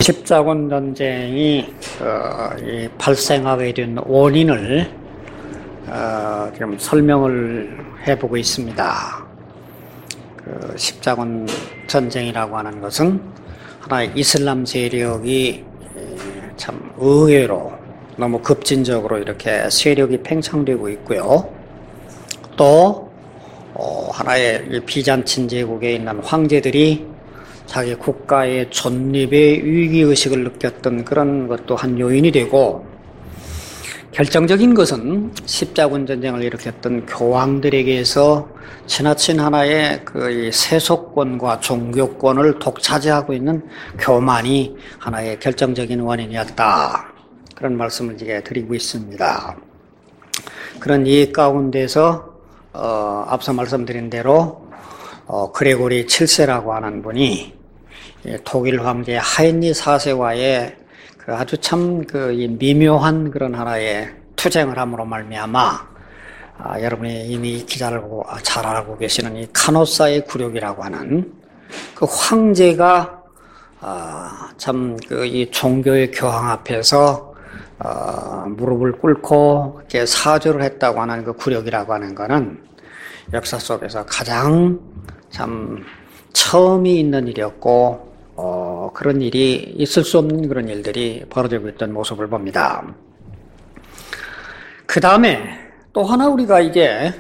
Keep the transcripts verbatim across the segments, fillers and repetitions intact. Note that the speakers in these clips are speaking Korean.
십자군 전쟁이 어, 이 발생하게 된 원인을 어, 지금 설명을 해보고 있습니다. 그 십자군 전쟁이라고 하는 것은 하나의 이슬람 세력이 참 의외로 너무 급진적으로 이렇게 세력이 팽창되고 있고요. 또 어, 하나의 비잔친 제국에 있는 황제들이 자기 국가의 존립의 위기의식을 느꼈던 그런 것도 한 요인이 되고, 결정적인 것은 십자군 전쟁을 일으켰던 교황들에게서 지나친 하나의 그 세속권과 종교권을 독차지하고 있는 교만이 하나의 결정적인 원인이었다. 그런 말씀을 이제 드리고 있습니다. 그런 이 가운데서 어, 앞서 말씀드린 대로 어, 그레고리 칠 세라고 하는 분이 독일 황제 하인리 사 세와의 그 아주 참 그 미묘한 그런 하나의 투쟁을 함으로 말미암아 아, 여러분이 이미 이 기사를 보고 잘 알고 계시는 이 카노사의 굴욕이라고 하는 그 황제가 아, 참 그 이 종교의 교황 앞에서 어, 무릎을 꿇고 이렇게 사죄를 했다고 하는 그 굴욕이라고 하는 거는 역사 속에서 가장 참 처음이 있는 일이었고, 어, 그런 일이 있을 수 없는 그런 일들이 벌어지고 있던 모습을 봅니다. 그 다음에 또 하나 우리가 이제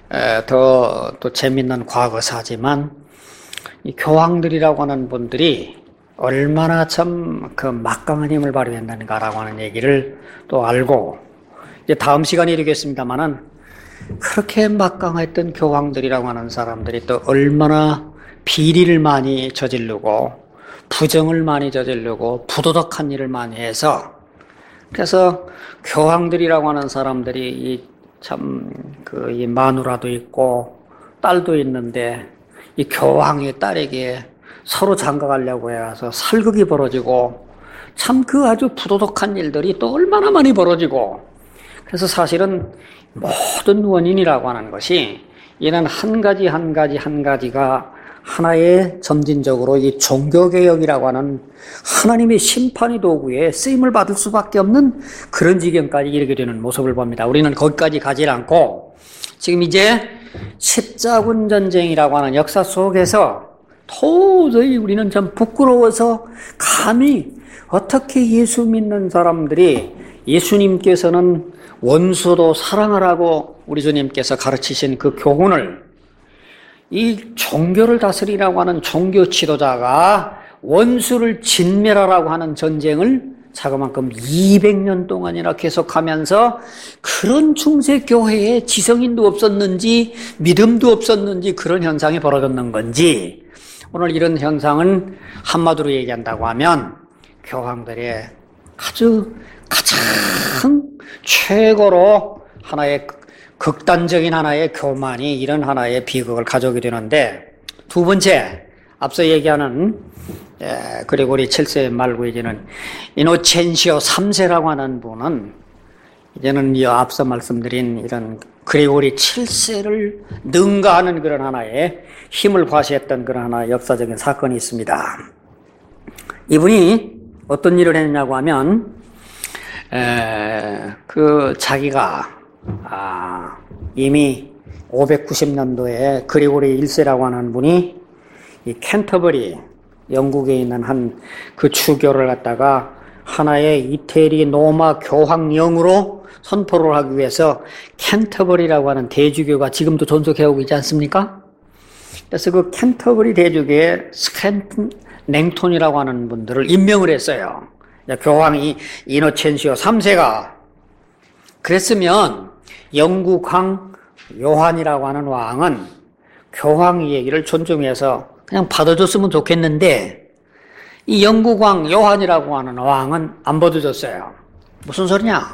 더 또 재밌는 과거사지만, 이 교황들이라고 하는 분들이 얼마나 참 그 막강한 힘을 발휘했는가라고 하는 얘기를 또 알고, 이제 다음 시간에 이르겠습니다만은 그렇게 막강했던 교황들이라고 하는 사람들이 또 얼마나 비리를 많이 저지르고 부정을 많이 저지르고 부도덕한 일을 많이 해서, 그래서 교황들이라고 하는 사람들이 이 참 그 이 마누라도 있고 딸도 있는데 이 교황의 딸에게 서로 장가가려고 해서 살극이 벌어지고, 참 그 아주 부도덕한 일들이 또 얼마나 많이 벌어지고, 그래서 사실은 모든 원인이라고 하는 것이 이는 한 가지 한 가지 한 가지가 하나의 점진적으로 이 종교개혁이라고 하는 하나님의 심판의 도구에 쓰임을 받을 수밖에 없는 그런 지경까지 이르게 되는 모습을 봅니다. 우리는 거기까지 가지 않고 지금 이제 십자군 전쟁이라고 하는 역사 속에서 도저히 우리는 좀 부끄러워서 감히 어떻게 예수 믿는 사람들이 예수님께서는 원수도 사랑하라고 우리 주님께서 가르치신 그 교훈을 이 종교를 다스리라고 하는 종교 지도자가 원수를 진멸하라고 하는 전쟁을 자그만큼 이백 년 동안이나 계속하면서 그런 중세교회에 지성인도 없었는지 믿음도 없었는지 그런 현상이 벌어졌는 건지, 오늘 이런 현상은 한마디로 얘기한다고 하면 교황들의 아주 가장 최고로 하나의 극단적인 하나의 교만이 이런 하나의 비극을 가져오게 되는데, 두 번째 앞서 얘기하는 예, 그레고리 칠 세 말고 이제는 이노첸시오 삼 세라고 하는 분은 이제는 이 앞서 말씀드린 이런 그레고리 칠 세를 능가하는 그런 하나의 힘을 과시했던 그런 하나의 역사적인 사건이 있습니다. 이분이 어떤 일을 했냐고 하면 에, 그 자기가 아, 이미 오백구십 년도에 그레고리 일 세라고 하는 분이 이 캔터버리 영국에 있는 한 그 추교를 갖다가 하나의 이태리 로마 교황령으로 선포를 하기 위해서 캔터버리라고 하는 대주교가 지금도 존속해오고 있지 않습니까? 그래서 그 캔터버리 대주교의 스캔튼 랭톤이라고 하는 분들을 임명을 했어요. 교황이 이노첸시오 삼 세가. 그랬으면 영국 왕 요한이라고 하는 왕은 교황 얘기를 존중해서 그냥 받아줬으면 좋겠는데, 이 영국 왕 요한이라고 하는 왕은 안 받아줬어요. 무슨 소리냐?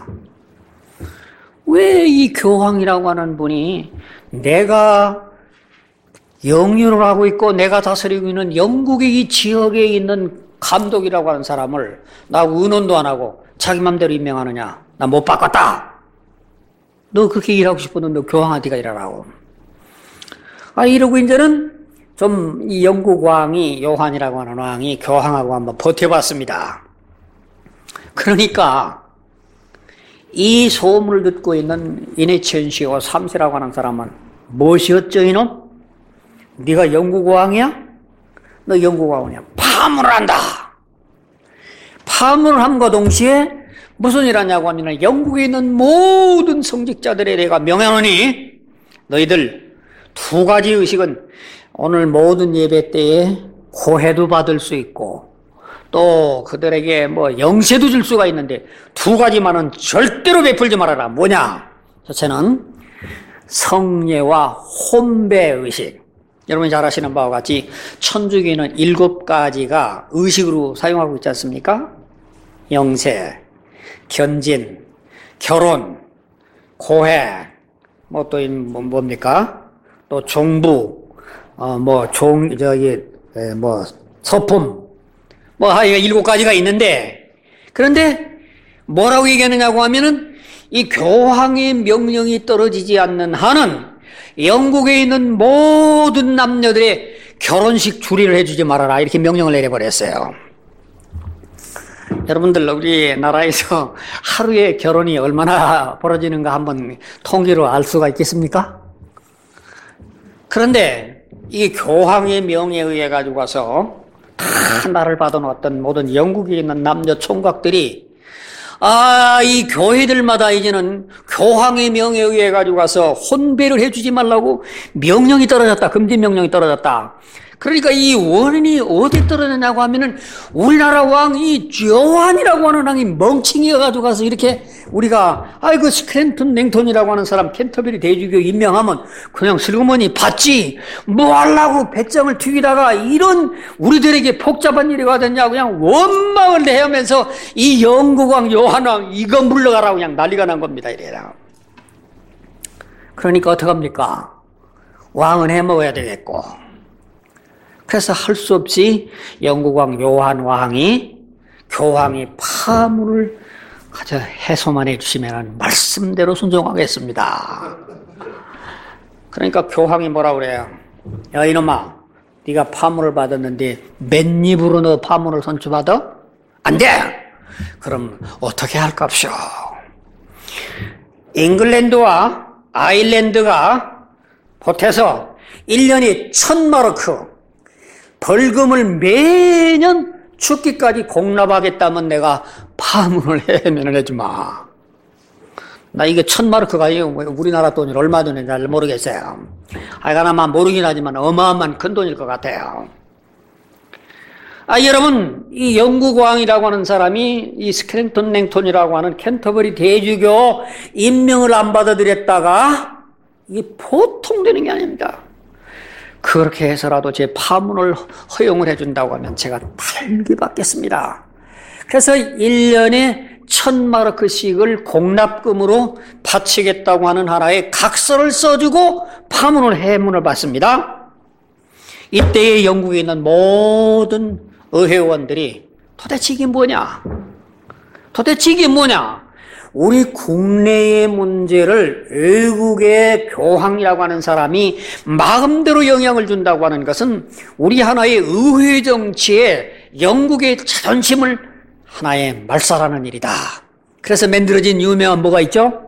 왜 이 교황이라고 하는 분이 내가 영유를 하고 있고 내가 다스리고 있는 영국의 이 지역에 있는 감독이라고 하는 사람을 나 의논도 안 하고 자기 맘대로 임명하느냐? 나 못 바꿨다. 너 그렇게 일하고 싶으면 너 교황한테가 일하라고. 아, 이러고 이제는 좀 이 영국 왕이 요한이라고 하는 왕이 교황하고 한번 버텨봤습니다. 그러니까 이 소문을 듣고 있는 이내천시오 삼 세라고 하는 사람은 무엇이었죠 이놈? 네가 영국왕이야? 너 영국왕이야. 파문을 한다. 파문을 함과 동시에 무슨 일 하냐고 하면 영국에 있는 모든 성직자들에 내가 명하노니 너희들 두 가지 의식은 오늘 모든 예배 때에 고해도 받을 수 있고 또 그들에게 뭐 영세도 줄 수가 있는데 두 가지만은 절대로 베풀지 말아라. 뭐냐? 첫째는 성례와 혼배 의식. 여러분이 잘 아시는 바와 같이 천주교는 일곱 가지가 의식으로 사용하고 있지 않습니까? 영세, 견진, 결혼, 고해, 뭐 또 뭡니까? 또 종부, 어 뭐 종 저기 뭐 서품, 뭐 하여간 일곱 가지가 있는데 그런데 뭐라고 얘기하느냐고 하면은 이 교황의 명령이 떨어지지 않는 한은 영국에 있는 모든 남녀들의 결혼식 주례를 해주지 말아라 이렇게 명령을 내려버렸어요. 여러분들 우리나라에서 하루에 결혼이 얼마나 벌어지는가 한번 통계로 알 수가 있겠습니까? 그런데 이 교황의 명에 의해 가지고 와서 다 나를 받아놓았던 모든 영국에 있는 남녀 총각들이 아, 이 교회들마다 이제는 교황의 명에 의해 가지고 가서 혼배를 해주지 말라고 명령이 떨어졌다. 금지 명령이 떨어졌다. 그러니까 이 원인이 어디 떨어졌냐고 하면은 우리나라 왕이 요한이라고 하는 왕이 멍청이가 가지고 가서 이렇게 우리가 아이고 스크랜턴 랭턴이라고 하는 사람 캔터베리 대주교 임명하면 그냥 슬그머니 받지 뭐 하려고 배짱을 튀기다가 이런 우리들에게 복잡한 일이 와졌냐고 그냥 원망을 내하면서 이 영국왕 요한왕 이거 물러가라고 그냥 난리가 난 겁니다. 이래라. 그러니까 어떡합니까? 왕은 해먹어야 되겠고 그래서 할 수 없이 영국왕 요한 왕이 교황이 파문을 가져 해소만 해주시면 하는 말씀대로 순종하겠습니다. 그러니까 교황이 뭐라고 그래요? 야 이놈아 네가 파문을 받았는데 맨입으로 너 파문을 선추받아? 안 돼! 그럼 어떻게 할까쇼? 잉글랜드와 아일랜드가 보태서 일 년에 천 마르크 벌금을 매년 죽기까지 공납하겠다면 내가 파문을 해면을 해주마. 나 이게 천 마르크가 우리나라 돈이 얼마 돈인지 잘 모르겠어요. 하여간 아마 모르긴 하지만 어마어마한 큰 돈일 것 같아요. 아, 여러분, 이 영국 왕이라고 하는 사람이 이 스크랜턴 랭턴이라고 하는 캔터버리 대주교 임명을 안 받아들였다가 이게 보통 되는 게 아닙니다. 그렇게 해서라도 제 파문을 허용을 해준다고 하면 제가 달기 받겠습니다. 그래서 일 년에 천 마르크씩을 공납금으로 바치겠다고 하는 하나의 각서를 써주고 파문을 해문을 받습니다. 이때의 영국에 있는 모든 의회의원들이 도대체 이게 뭐냐? 도대체 이게 뭐냐? 우리 국내의 문제를 외국의 교황이라고 하는 사람이 마음대로 영향을 준다고 하는 것은 우리 하나의 의회 정치에 영국의 자존심을 하나의 말살하는 일이다. 그래서 만들어진 유명한 뭐가 있죠?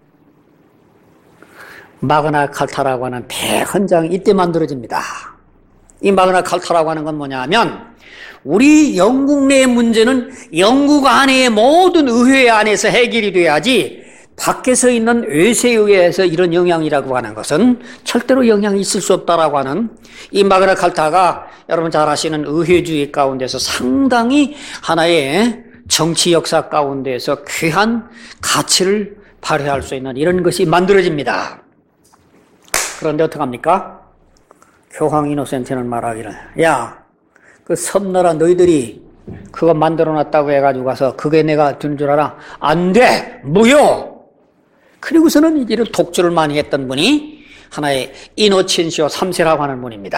마그나 칼타라고 하는 대헌장 이때 만들어집니다. 이 마그나 칼타라고 하는 건 뭐냐 하면 우리 영국 내의 문제는 영국 안의 모든 의회 안에서 해결이 돼야지 밖에서 있는 외세의회에서 이런 영향이라고 하는 것은 절대로 영향이 있을 수 없다라고 하는 이 마그나 칼타가 여러분 잘 아시는 의회주의 가운데서 상당히 하나의 정치 역사 가운데서 귀한 가치를 발휘할 수 있는 이런 것이 만들어집니다. 그런데 어떡합니까? 교황 이노센트는 말하기를 야 그 섬나라 너희들이 그거 만들어놨다고 해가지고 가서 그게 내가 준 줄 알아? 안 돼! 무효! 그리고서는 이를 독주를 많이 했던 분이 하나의 이노첸시오 삼 세라고 하는 분입니다.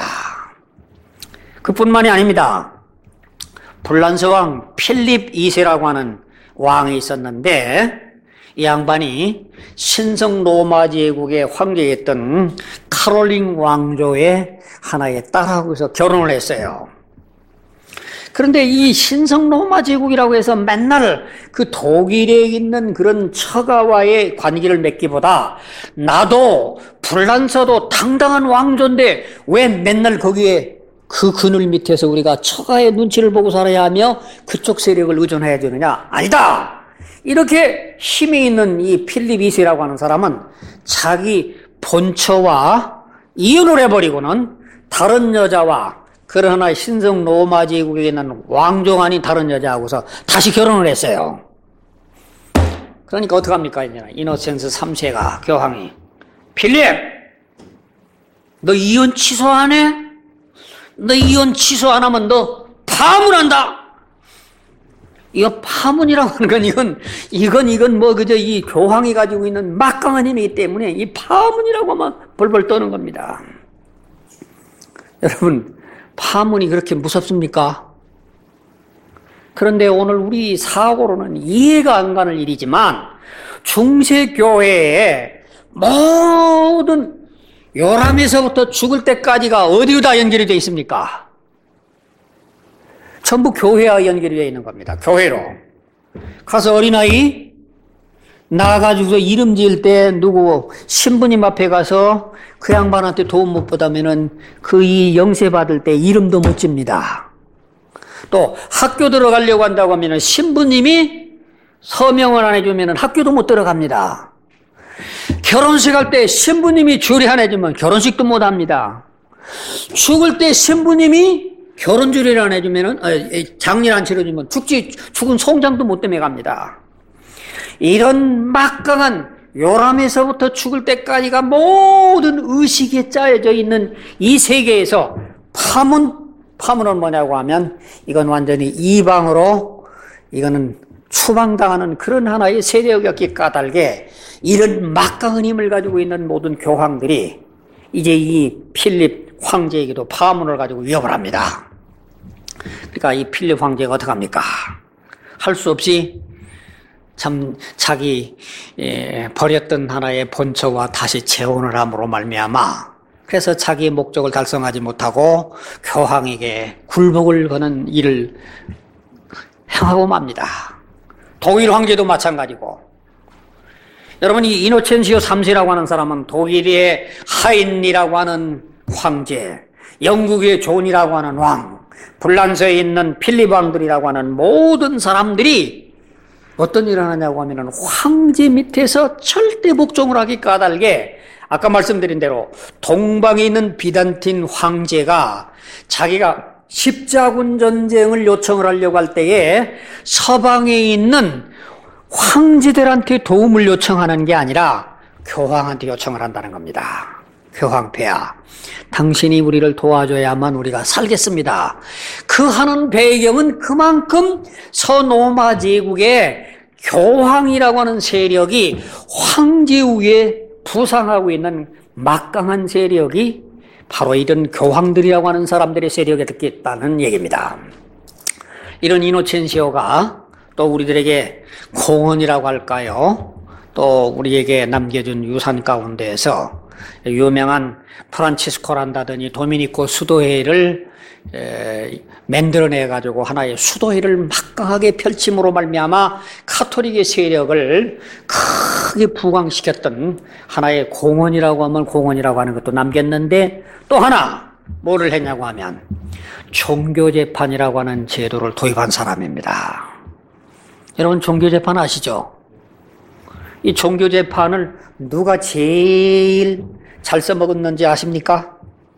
그뿐만이 아닙니다. 불란서 왕 필립 이 세라고 하는 왕이 있었는데 이 양반이 신성 로마 제국의 황제였던 카롤린 왕조의 하나의 딸하고서 결혼을 했어요. 그런데 이 신성 로마 제국이라고 해서 맨날 그 독일에 있는 그런 처가와의 관계를 맺기보다 나도 불란서도 당당한 왕조인데 왜 맨날 거기에 그 그늘 밑에서 우리가 처가의 눈치를 보고 살아야 하며 그쪽 세력을 의존해야 되느냐? 아니다! 이렇게 힘이 있는 이 필립 이 세라고 하는 사람은 자기 본처와 이혼을 해버리고는 다른 여자와 그러나 신성 로마 제국에 있는 왕족 아닌 다른 여자하고서 다시 결혼을 했어요. 그러니까 어떡합니까? 이제 이노센스 삼 세가 교황이 필립! 너 이혼 취소 안 해? 너 이혼 취소 안 하면 너 파문한다! 이거 파문이라고 하는 건 이건, 이건, 이건 뭐 그저 이 교황이 가지고 있는 막강한 힘이기 때문에 이 파문이라고 하면 벌벌 떠는 겁니다. 여러분, 파문이 그렇게 무섭습니까? 그런데 오늘 우리 사고로는 이해가 안 가는 일이지만 중세교회의 모든 요람에서부터 죽을 때까지가 어디로 다 연결이 되어 있습니까? 전부 교회와 연결이 되어 있는 겁니다. 교회로. 가서 어린아이 나가지고서 이름 지을 때 누구 신부님 앞에 가서 그 양반한테 도움 못 받으면은 그 이 영세 받을 때 이름도 못 집니다. 또 학교 들어가려고 한다고 하면은 신부님이 서명을 안 해주면은 학교도 못 들어갑니다. 결혼식 할 때 신부님이 주례 안 해주면 결혼식도 못 합니다. 죽을 때 신부님이 결혼 주례를 안 해주면은 장례를 안 치러주면 죽지 죽은 송장도 못 때문에 갑니다. 이런 막강한 요람에서부터 죽을 때까지가 모든 의식에 짜여져 있는 이 세계에서 파문, 파문은 뭐냐고 하면 이건 완전히 이방으로 이거는 추방당하는 그런 하나의 세력이었기 까닭에 이런 막강한 힘을 가지고 있는 모든 교황들이 이제 이 필립 황제에게도 파문을 가지고 위협을 합니다. 그러니까 이 필립 황제가 어떡합니까? 할 수 없이 참 자기 예, 버렸던 하나의 본처와 다시 재혼을 함으로 말미암아 그래서 자기의 목적을 달성하지 못하고 교황에게 굴복을 거는 일을 행하고 맙니다. 독일 황제도 마찬가지고. 여러분 이 이노첸시오 삼 세라고 하는 사람은 독일의 하인이라고 하는 황제, 영국의 존이라고 하는 왕, 불란서에 있는 필립 왕들이라고 하는 모든 사람들이 어떤 일을 하냐고 하면은 황제 밑에서 절대 복종을 하기 까닭에 아까 말씀드린 대로 동방에 있는 비단틴 황제가 자기가 십자군 전쟁을 요청을 하려고 할 때에 서방에 있는 황제들한테 도움을 요청하는 게 아니라 교황한테 요청을 한다는 겁니다. 교황폐하, 당신이 우리를 도와줘야만 우리가 살겠습니다. 그 하는 배경은 그만큼 서로마 제국의 교황이라고 하는 세력이 황제 위에 부상하고 있는 막강한 세력이 바로 이런 교황들이라고 하는 사람들의 세력에 듣겠다는 얘기입니다. 이런 이노첸시오가 또 우리들에게 공헌이라고 할까요? 또 우리에게 남겨준 유산 가운데에서 유명한 프란치스코란다더니 도미니코 수도회를 만들어내 가지고 하나의 수도회를 막강하게 펼침으로 말미암아 카톨릭의 세력을 크게 부강시켰던 하나의 공헌이라고 하면 공헌이라고 하는 것도 남겼는데 또 하나 뭐를 했냐고 하면 종교재판이라고 하는 제도를 도입한 사람입니다. 여러분 종교재판 아시죠? 이 종교재판을 누가 제일 잘 써먹었는지 아십니까?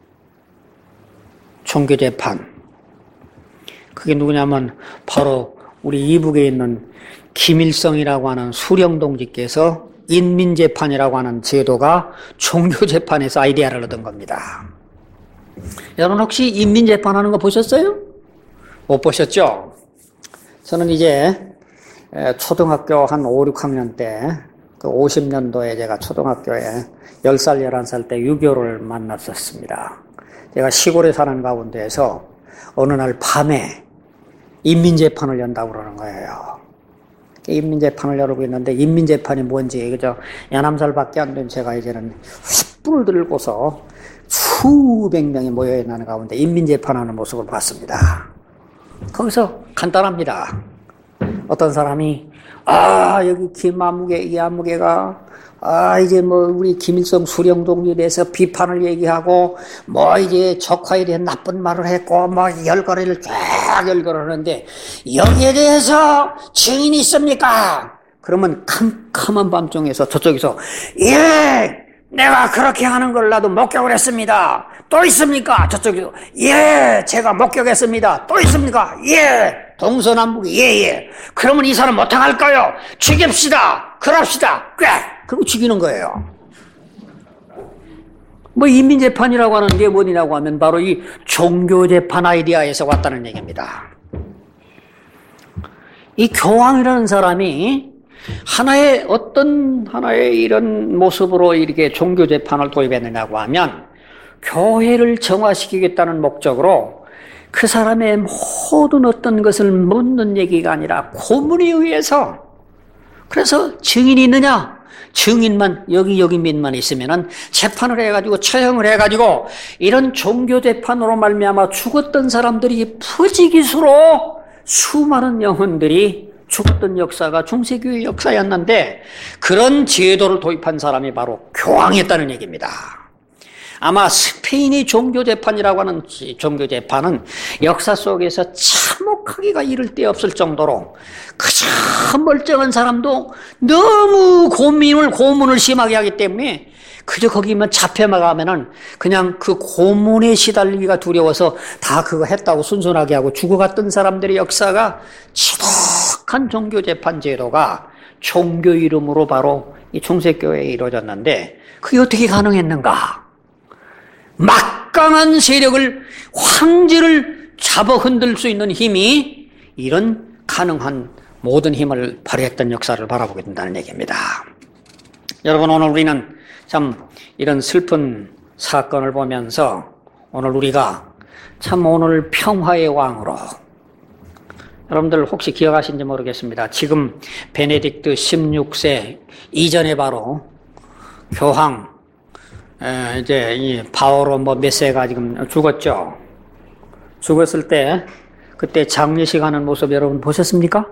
종교재판. 그게 누구냐면 바로 우리 이북에 있는 김일성이라고 하는 수령동지께서 인민재판이라고 하는 제도가 종교재판에서 아이디어를 얻은 겁니다. 여러분 혹시 인민재판하는 거 보셨어요? 못 보셨죠? 저는 이제 초등학교 한 오, 육 학년 때 그 오십 년도에 제가 초등학교에 열 살, 열한 살 때 유교를 만났었습니다. 제가 시골에 사는 가운데에서 어느 날 밤에 인민재판을 연다고 그러는 거예요. 인민재판을 열고 있는데 인민재판이 뭔지 그저 열한 살밖에 안 된 제가 이제는 횃불을 들고서 수백 명이 모여 있는 가운데 인민재판하는 모습을 봤습니다. 거기서 간단합니다. 어떤 사람이 아 여기 김아무개 이 아무개가 아 이제 뭐 우리 김일성 수령동에 대해서 비판을 얘기하고 뭐 이제 적화에 대한 나쁜 말을 했고 뭐 열거리를 쫙 열거하는데 여기에 대해서 증인이 있습니까? 그러면 캄캄한 밤중에서 저쪽에서 예 내가 그렇게 하는 걸 나도 목격을 했습니다. 또 있습니까? 저쪽에서 예 제가 목격했습니다. 또 있습니까? 예 동서남북이 예예 그러면 이 사람 어떡할까요? 죽입시다. 그럽시다. 꽤 그리고 죽이는 거예요. 뭐 인민재판이라고 하는 게 뭐냐고 하면 바로 이 종교재판 아이디어에서 왔다는 얘기입니다. 이 교황이라는 사람이 하나의 어떤 하나의 이런 모습으로 이렇게 종교재판을 도입했느냐고 하면 교회를 정화시키겠다는 목적으로 그 사람의 모든 어떤 것을 묻는 얘기가 아니라 고문에 의해서 그래서 증인이 있느냐? 증인만 여기 여기 몇만 있으면은 재판을 해가지고 처형을 해가지고 이런 종교 재판으로 말미암아 죽었던 사람들이 부지기수로 수많은 영혼들이 죽었던 역사가 중세교회 역사였는데 그런 제도를 도입한 사람이 바로 교황이었다는 얘기입니다. 아마 스페인의 종교재판이라고 하는 종교재판은 역사 속에서 참혹하기가 이를 데 없을 정도로 그저 멀쩡한 사람도 너무 고민을, 고문을 심하게 하기 때문에 그저 거기만 잡혀만 가면은 그냥 그 고문에 시달리기가 두려워서 다 그거 했다고 순순하게 하고 죽어갔던 사람들의 역사가 지독한 종교재판 제도가 종교 이름으로 바로 이 중세교회에 이루어졌는데 그게 어떻게 가능했는가? 막강한 세력을 황제를 잡아 흔들 수 있는 힘이 이런 가능한 모든 힘을 발휘했던 역사를 바라보게 된다는 얘기입니다. 여러분 오늘 우리는 참 이런 슬픈 사건을 보면서 오늘 우리가 참 오늘 평화의 왕으로 여러분들 혹시 기억하신지 모르겠습니다. 지금 베네딕트 십육 세 이전에 바로 교황 에, 이제 이 바오로 뭐 몇 세가 지금 죽었죠. 죽었을 때 그때 장례식 하는 모습 여러분 보셨습니까?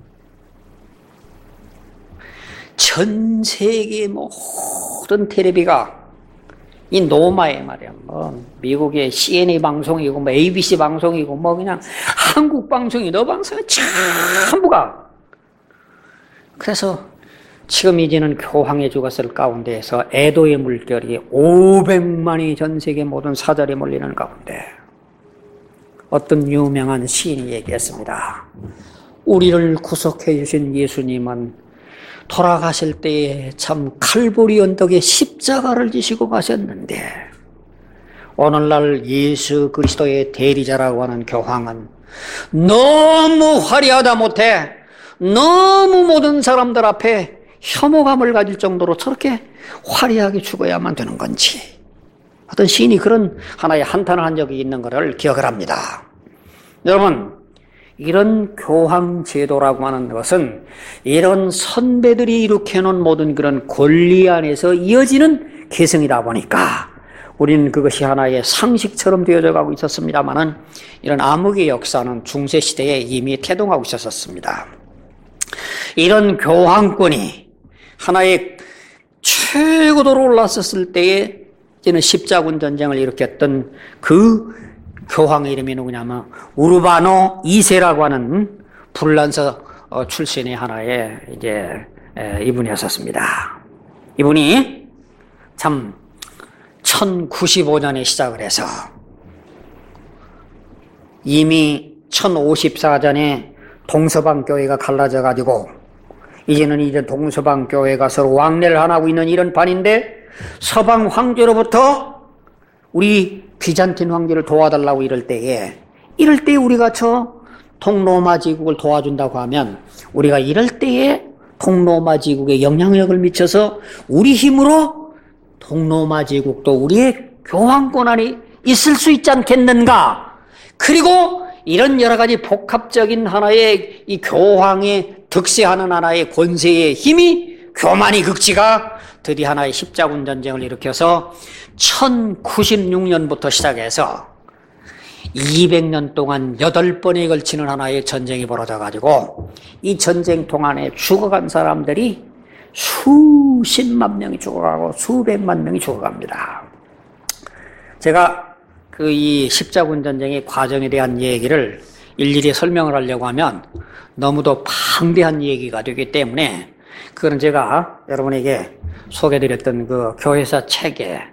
전 세계 모든 텔레비가 이 노마에 말이야. 뭐 미국의 씨엔에이 방송이고 뭐 에이비씨 방송이고 뭐 그냥 한국 방송이 너 방송이 전부가. 그래서 지금 이제는 교황이 죽었을 가운데에서 애도의 물결이 오백만이 전 세계 모든 사절에 몰리는 가운데 어떤 유명한 시인이 얘기했습니다. 우리를 구속해 주신 예수님은 돌아가실 때에 참 칼보리 언덕에 십자가를 지시고 가셨는데 오늘날 예수 그리스도의 대리자라고 하는 교황은 너무 화려하다 못해 너무 모든 사람들 앞에 혐오감을 가질 정도로 저렇게 화려하게 죽어야만 되는 건지 어떤 시인이 그런 하나의 한탄을 한 적이 있는 것을 기억을 합니다. 여러분 이런 교황 제도라고 하는 것은 이런 선배들이 일으켜놓은 모든 그런 권리 안에서 이어지는 계승이다 보니까 우리는 그것이 하나의 상식처럼 되어져 가고 있었습니다만은 이런 암흑의 역사는 중세시대에 이미 태동하고 있었습니다. 이런 교황권이 하나의 최고도로 올랐었을 때에 이제는 십자군 전쟁을 일으켰던 그 교황의 이름이 누구냐면 우르바노 이 세라고 하는 불란서 출신의 하나의 이제 이분이었었습니다. 이분이 참 천구십오 년에 시작을 해서 이미 천오십사 년에 동서방 교회가 갈라져 가지고 이제는 이제 동서방 교회가 서로 왕래를 안 하고 있는 이런 반인데 서방 황제로부터 우리 비잔틴 황제를 도와달라고 이럴 때에 이럴 때 우리가 저 동로마 제국을 도와준다고 하면 우리가 이럴 때에 동로마 제국에 영향력을 미쳐서 우리 힘으로 동로마 제국도 우리의 교황권 안에 있을 수 있지 않겠는가? 그리고 이런 여러 가지 복합적인 하나의 이 교황의 득세하는 하나의 권세의 힘이 교만이 극치가 드디어 하나의 십자군 전쟁을 일으켜서 천구십육 년부터 시작해서 이백 년 동안 여덟 번에 걸치는 하나의 전쟁이 벌어져가지고 이 전쟁 동안에 죽어간 사람들이 수십만 명이 죽어가고 수백만 명이 죽어갑니다. 제가 그 이 십자군 전쟁의 과정에 대한 얘기를 일일이 설명을 하려고 하면 너무도 방대한 얘기가 되기 때문에 그거는 제가 여러분에게 소개드렸던 그 교회사 책에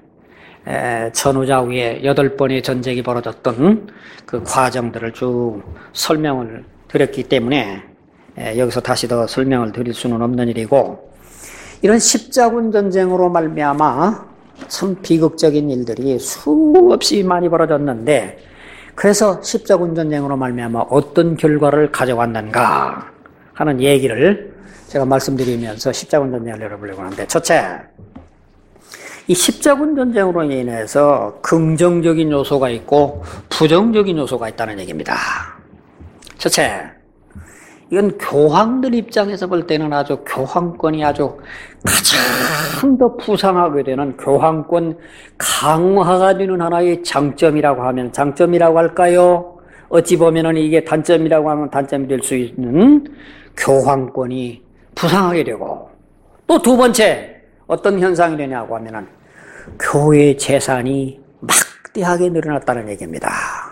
전후좌우에 여덟 번의 전쟁이 벌어졌던 그 과정들을 쭉 설명을 드렸기 때문에 여기서 다시 더 설명을 드릴 수는 없는 일이고, 이런 십자군 전쟁으로 말미암아 참 비극적인 일들이 수없이 많이 벌어졌는데, 그래서 십자군 전쟁으로 말미암아 어떤 결과를 가져왔는가 하는 얘기를 제가 말씀드리면서 십자군 전쟁을 열어보려고 하는데, 첫째, 이 십자군 전쟁으로 인해서 긍정적인 요소가 있고 부정적인 요소가 있다는 얘기입니다. 첫째, 이건 교황들 입장에서 볼 때는 아주 교황권이 아주 가장 더 부상하게 되는, 교황권 강화가 되는 하나의 장점이라고 하면 장점이라고 할까요? 어찌 보면은 이게 단점이라고 하면 단점이 될 수 있는 교황권이 부상하게 되고, 또 두 번째 어떤 현상이 되냐고 하면은 교회 재산이 막대하게 늘어났다는 얘기입니다.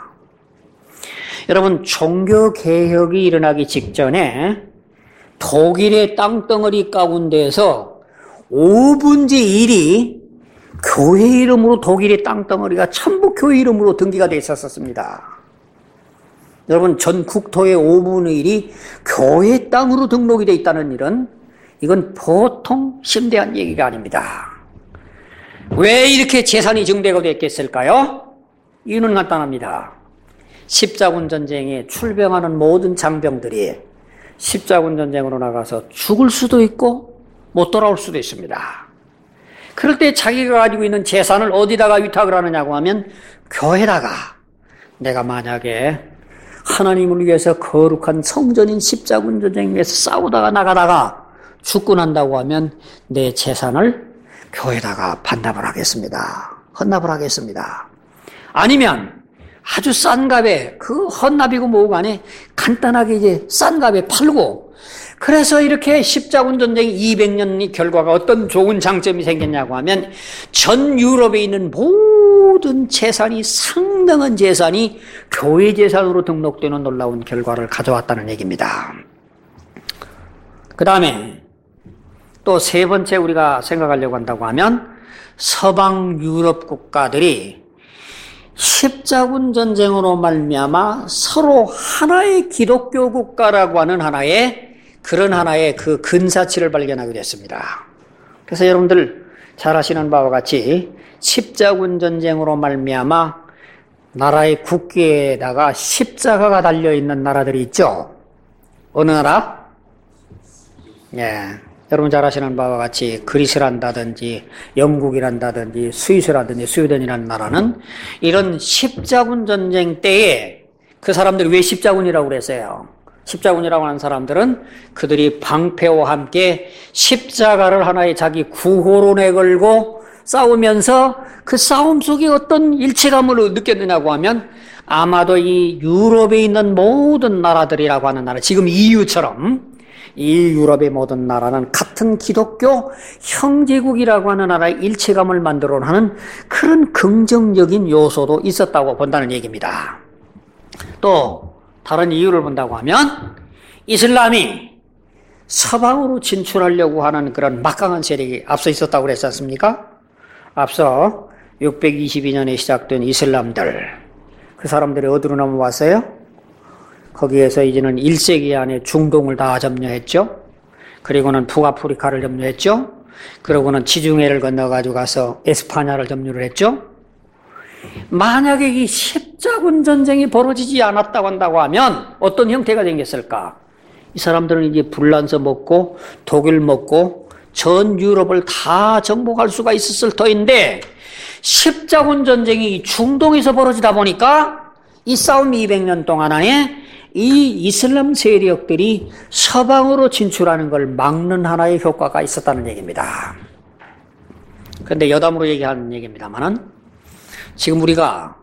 여러분, 종교개혁이 일어나기 직전에 독일의 땅덩어리 가운데에서 오분의 일이 교회 이름으로, 독일의 땅덩어리가 전부 교회 이름으로 등기가 되어 있었습니다. 여러분, 전 국토의 오분의 일이 교회 땅으로 등록이 되어 있다는 일은 이건 보통 심대한 얘기가 아닙니다. 왜 이렇게 재산이 증대가 됐겠을까요? 이유는 간단합니다. 십자군 전쟁에 출병하는 모든 장병들이 십자군 전쟁으로 나가서 죽을 수도 있고 못 돌아올 수도 있습니다. 그럴 때 자기가 가지고 있는 재산을 어디다가 위탁을 하느냐고 하면 교회다가, 내가 만약에 하나님을 위해서 거룩한 성전인 십자군 전쟁 위해서 싸우다가 나가다가 죽고 난다고 하면 내 재산을 교회다가 반납을 하겠습니다. 헌납을 하겠습니다. 아니면 아주 싼 값에, 그 헌납이고 뭐고 간에 간단하게 이제 싼 값에 팔고, 그래서 이렇게 십자군 전쟁 이백 년의 결과가 어떤 좋은 장점이 생겼냐고 하면 전 유럽에 있는 모든 재산이, 상당한 재산이 교회 재산으로 등록되는 놀라운 결과를 가져왔다는 얘기입니다. 그 다음에 또 세 번째 우리가 생각하려고 한다고 하면, 서방 유럽 국가들이 십자군 전쟁으로 말미암아 서로 하나의 기독교 국가라고 하는 하나의 그런 하나의 그 근사치를 발견하게 됐습니다. 그래서 여러분들 잘 아시는 바와 같이 십자군 전쟁으로 말미암아 나라의 국기에다가 십자가가 달려있는 나라들이 있죠. 어느 나라? 예. 여러분 잘 아시는 바와 같이 그리스란다든지 영국이란다든지 스위스라든지 스웨덴이라는 나라는 이런 십자군 전쟁 때에 그 사람들이 왜 십자군이라고 그랬어요? 십자군이라고 하는 사람들은 그들이 방패와 함께 십자가를 하나의 자기 구호론에 걸고 싸우면서 그 싸움 속에 어떤 일체감을 느꼈느냐고 하면 아마도 이 유럽에 있는 모든 나라들이라고 하는 나라, 지금 이유처럼 이 유럽의 모든 나라는 같은 기독교 형제국이라고 하는 나라의 일체감을 만들어내는 그런 긍정적인 요소도 있었다고 본다는 얘기입니다. 또 다른 이유를 본다고 하면 이슬람이 서방으로 진출하려고 하는 그런 막강한 세력이 앞서 있었다고 그랬지 않습니까? 앞서 육백이십이 년에 시작된 이슬람들, 그 사람들이 어디로 넘어왔어요? 거기에서 이제는 일 세기 안에 중동을 다 점령했죠. 그리고는 북아프리카를 점령했죠. 그러고는 지중해를 건너가지고 가서 에스파냐를 점령을 했죠. 만약에 이 십자군 전쟁이 벌어지지 않았다고 한다고 하면 어떤 형태가 생겼을까? 이 사람들은 이제 불란서 먹고 독일 먹고 전 유럽을 다 정복할 수가 있었을 터인데, 십자군 전쟁이 중동에서 벌어지다 보니까 이 싸움이 이백 년 동안 안에 이 이슬람 세력들이 서방으로 진출하는 걸 막는 하나의 효과가 있었다는 얘기입니다. 그런데 여담으로 얘기하는 얘기입니다만은, 지금 우리가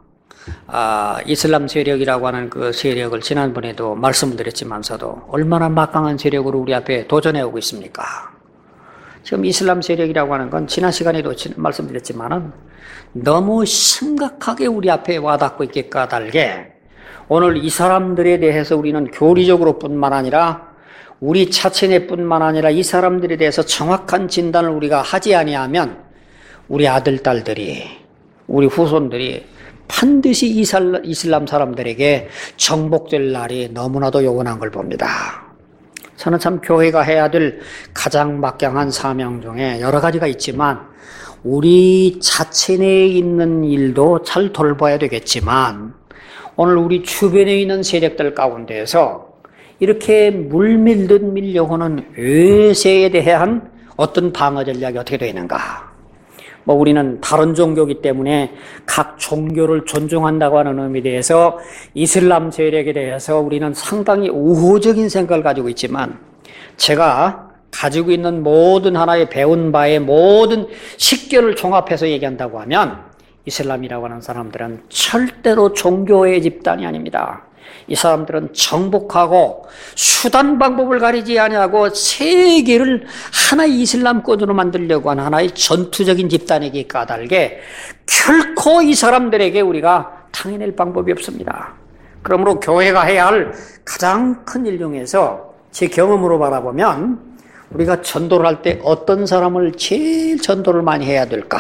아, 이슬람 세력이라고 하는 그 세력을 지난번에도 말씀을 드렸지만서도 얼마나 막강한 세력으로 우리 앞에 도전해 오고 있습니까? 지금 이슬람 세력이라고 하는 건 지난 시간에도 말씀드렸지만은 너무 심각하게 우리 앞에 와닿고 있게 까닭에 오늘 이 사람들에 대해서 우리는 교리적으로 뿐만 아니라 우리 자체내뿐만 아니라 이 사람들에 대해서 정확한 진단을 우리가 하지 아니하면 우리 아들, 딸들이, 우리 후손들이 반드시 이슬람 사람들에게 정복될 날이 너무나도 요원한 걸 봅니다. 저는 참 교회가 해야 될 가장 막강한 사명 중에 여러 가지가 있지만 우리 자체 내에 있는 일도 잘 돌봐야 되겠지만 오늘 우리 주변에 있는 세력들 가운데에서 이렇게 물밀듯 밀려오는 외세에 대한 어떤 방어 전략이 어떻게 되어 있는가? 뭐 우리는 다른 종교이기 때문에 각 종교를 존중한다고 하는 의미에 대해서 이슬람 세력에 대해서 우리는 상당히 우호적인 생각을 가지고 있지만 제가 가지고 있는 모든 하나의 배운 바의 모든 식견을 종합해서 얘기한다고 하면 이슬람이라고 하는 사람들은 절대로 종교의 집단이 아닙니다. 이 사람들은 정복하고 수단 방법을 가리지 아니하고 세계를 하나의 이슬람권으로 만들려고 하는 하나의 전투적인 집단에게 까닭에 결코 이 사람들에게 우리가 당해낼 방법이 없습니다. 그러므로 교회가 해야 할 가장 큰 일 중에서 제 경험으로 바라보면 우리가 전도를 할 때 어떤 사람을 제일 전도를 많이 해야 될까?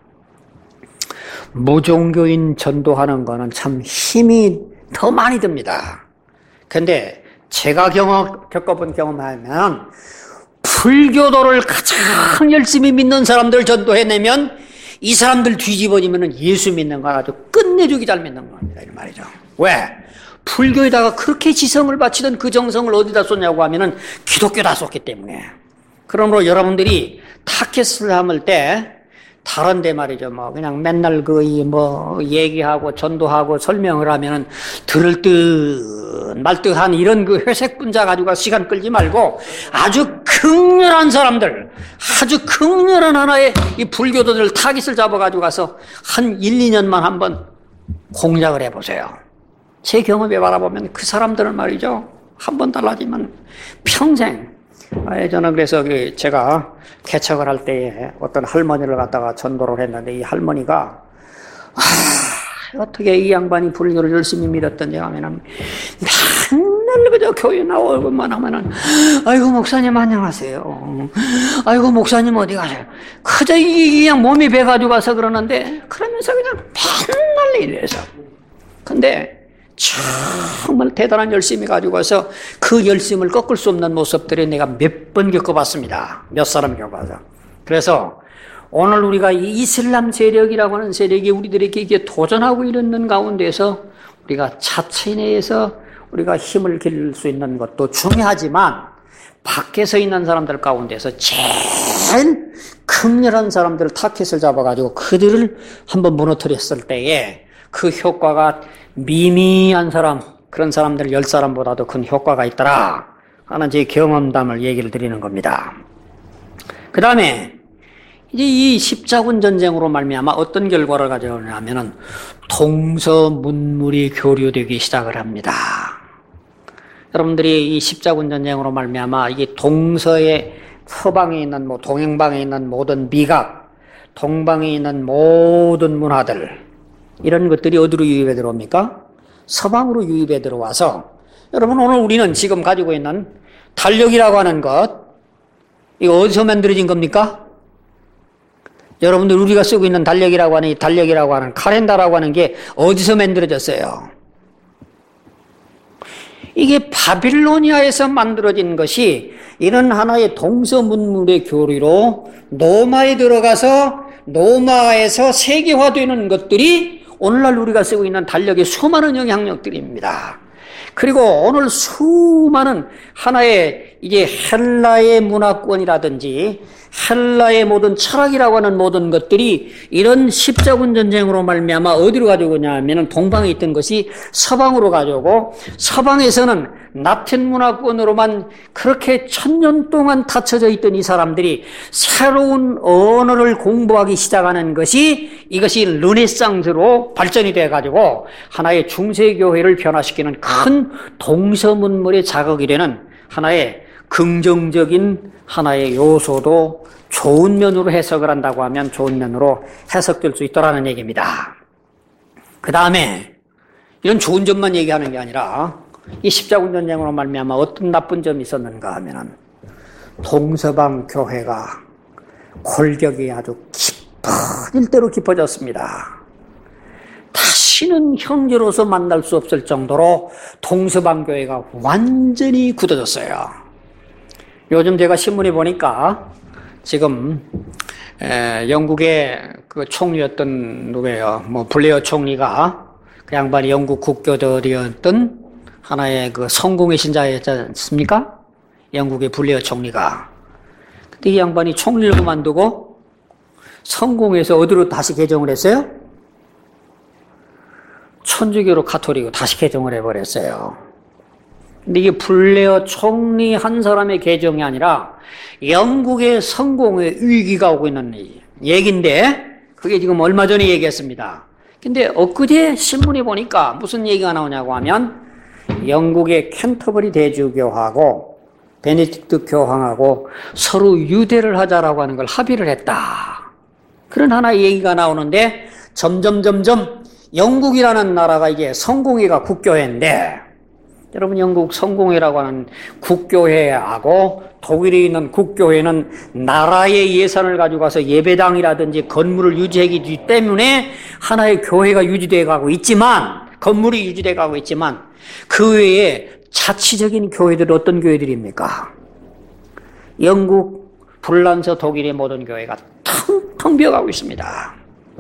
무종교인 전도하는 거는 참 힘이 더 많이 듭니다. 근데 제가 경험, 겪어본 경험하면 불교도를 가장 열심히 믿는 사람들 전도해내면 이 사람들 뒤집어지면 예수 믿는 거 아주 끝내주기 잘 믿는 겁니다. 이 말이죠. 왜? 불교에다가 그렇게 지성을 바치던 그 정성을 어디다 쏟냐고 하면은 기독교다 쏟기 때문에. 그러므로 여러분들이 타켓을 함을 때 다른데 말이죠. 뭐 그냥 맨날 그 뭐 얘기하고 전도하고 설명을 하면은 들을 듯 말듯한 이런 그 회색 분자 가지고 시간 끌지 말고 아주 극렬한 사람들, 아주 극렬한 하나의 이 불교도들 타깃을 잡아가지고 가서 한 일, 이 년만 한번 공략을 해보세요. 제 경험에 바라보면 그 사람들은 말이죠. 한번 달라지면 평생. 저는 그래서 제가 개척을 할 때에 어떤 할머니를 갖다가 전도를 했는데 이 할머니가 아, 어떻게 이 양반이 불교를 열심히 믿었던지 하면은 맨날 그저 교회 나오고만 하면은 아이고 목사님 안녕하세요. 아이고 목사님 어디 가세요? 그저 이 그냥 몸이 배가지고 가서 그러는데 그러면서 그냥 맨날 이래서. 근데 정말 대단한 열심히 가지고 와서 그 열심을 꺾을 수 없는 모습들을 내가 몇 번 겪어봤습니다. 몇 사람 겪어봐서. 그래서 오늘 우리가 이 이슬람 세력이라고 하는 세력이 우리들에게 이게 도전하고 이르는 가운데서 우리가 자체 내에서 우리가 힘을 기를 수 있는 것도 중요하지만 밖에서 있는 사람들 가운데서 제일 극렬한 사람들을 타켓을 잡아가지고 그들을 한번 무너뜨렸을 때에 그 효과가 미미한 사람, 그런 사람들 열 사람보다도 큰 효과가 있더라 하는 제 경험담을 얘기를 드리는 겁니다. 그 다음에 이제 이 십자군 전쟁으로 말미암아 어떤 결과를 가져오냐면은 동서문물이 교류되기 시작을 합니다. 여러분들이 이 십자군 전쟁으로 말미암아 이게 동서의 서방에 있는 뭐 동행방에 있는 모든 미각, 동방에 있는 모든 문화들 이런 것들이 어디로 유입해 들어옵니까? 서방으로 유입해 들어와서 여러분 오늘 우리는 지금 가지고 있는 달력이라고 하는 것 이거 어디서 만들어진 겁니까? 여러분들 우리가 쓰고 있는 달력이라고 하는 이 달력이라고 하는 카렌다라고 하는 게 어디서 만들어졌어요? 이게 바빌로니아에서 만들어진 것이 이런 하나의 동서문물의 교류로 로마에 들어가서 로마에서 세계화되는 것들이 오늘날 우리가 쓰고 있는 달력의 수많은 영향력들입니다. 그리고 오늘 수많은 하나의 이제 헬라의 문화권이라든지 헬라의 모든 철학이라고 하는 모든 것들이 이런 십자군 전쟁으로 말미암아 어디로 가져오냐 하면은 동방에 있던 것이 서방으로 가져오고 서방에서는 라틴 문화권으로만 그렇게 천년 동안 닫혀져 있던 이 사람들이 새로운 언어를 공부하기 시작하는 것이 이것이 르네상스로 발전이 돼가지고 하나의 중세교회를 변화시키는 큰 동서문물의 자극이 되는 하나의 긍정적인 하나의 요소도 좋은 면으로 해석을 한다고 하면 좋은 면으로 해석될 수 있다는 얘기입니다. 그 다음에 이런 좋은 점만 얘기하는 게 아니라 이 십자군 전쟁으로 말미암아 어떤 나쁜 점이 있었는가 하면은 동서방 교회가 골격이 아주 깊어질 대로 깊어졌습니다. 다시는 형제로서 만날 수 없을 정도로 동서방 교회가 완전히 굳어졌어요. 요즘 제가 신문에 보니까 지금 에, 영국의 그 총리였던 누구예요? 뭐 블레어 총리가 그 양반이 영국 국교들이었던 하나의 그 성공의 신자였지 않습니까? 영국의 블레어 총리가. 근데 이 양반이 총리를 그만두고 성공해서 어디로 다시 개종을 했어요? 천주교로 가톨릭으로 다시 개종을 해버렸어요. 근데 이게 블레어 총리 한 사람의 개종이 아니라 영국의 성공의 위기가 오고 있는 얘기인데 그게 지금 얼마 전에 얘기했습니다. 근데 엊그제 신문에 보니까 무슨 얘기가 나오냐고 하면 영국의 캔터버리 대주교하고 베네딕트 교황하고 서로 유대를 하자라고 하는 걸 합의를 했다. 그런 하나의 얘기가 나오는데 점점 점점 영국이라는 나라가 이게 성공회가 국교회인데 여러분 영국 성공회라고 하는 국교회하고 독일에 있는 국교회는 나라의 예산을 가지고 가서 예배당이라든지 건물을 유지하기 때문에 하나의 교회가 유지되어 가고 있지만 건물이 유지되어 가고 있지만 그 외에 자치적인 교회들은 어떤 교회들입니까? 영국, 불란서, 독일의 모든 교회가 텅텅 비어가고 있습니다.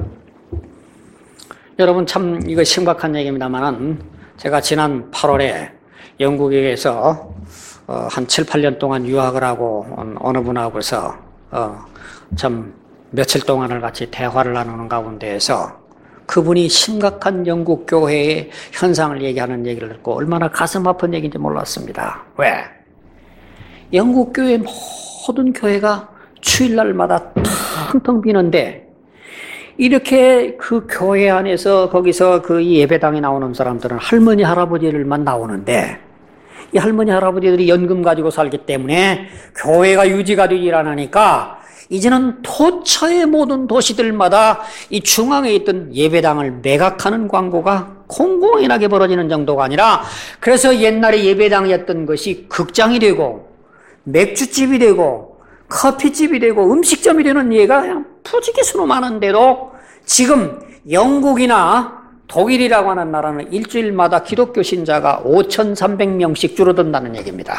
여러분 참 이거 심각한 얘기입니다만은 제가 지난 팔월에 영국에서 어, 한 칠, 팔 년 동안 유학을 하고 어느 분하고서 어, 참 며칠 동안을 같이 대화를 나누는 가운데에서 그분이 심각한 영국 교회의 현상을 얘기하는 얘기를 듣고 얼마나 가슴 아픈 얘기인지 몰랐습니다. 왜? 영국 교회 모든 교회가 주일날마다 텅텅 비는데 이렇게 그 교회 안에서 거기서 그 예배당에 나오는 사람들은 할머니 할아버지들만 나오는데 이 할머니 할아버지들이 연금 가지고 살기 때문에 교회가 유지가 되질 않으니까 이제는 토처의 모든 도시들마다 이 중앙에 있던 예배당을 매각하는 광고가 공공연하게 벌어지는 정도가 아니라 그래서 옛날에 예배당이었던 것이 극장이 되고 맥주집이 되고 커피집이 되고 음식점이 되는 예가 그냥 푸지기수로 많은데도 지금 영국이나 독일이라고 하는 나라는 일주일마다 기독교 신자가 오천삼백 명씩 줄어든다는 얘기입니다.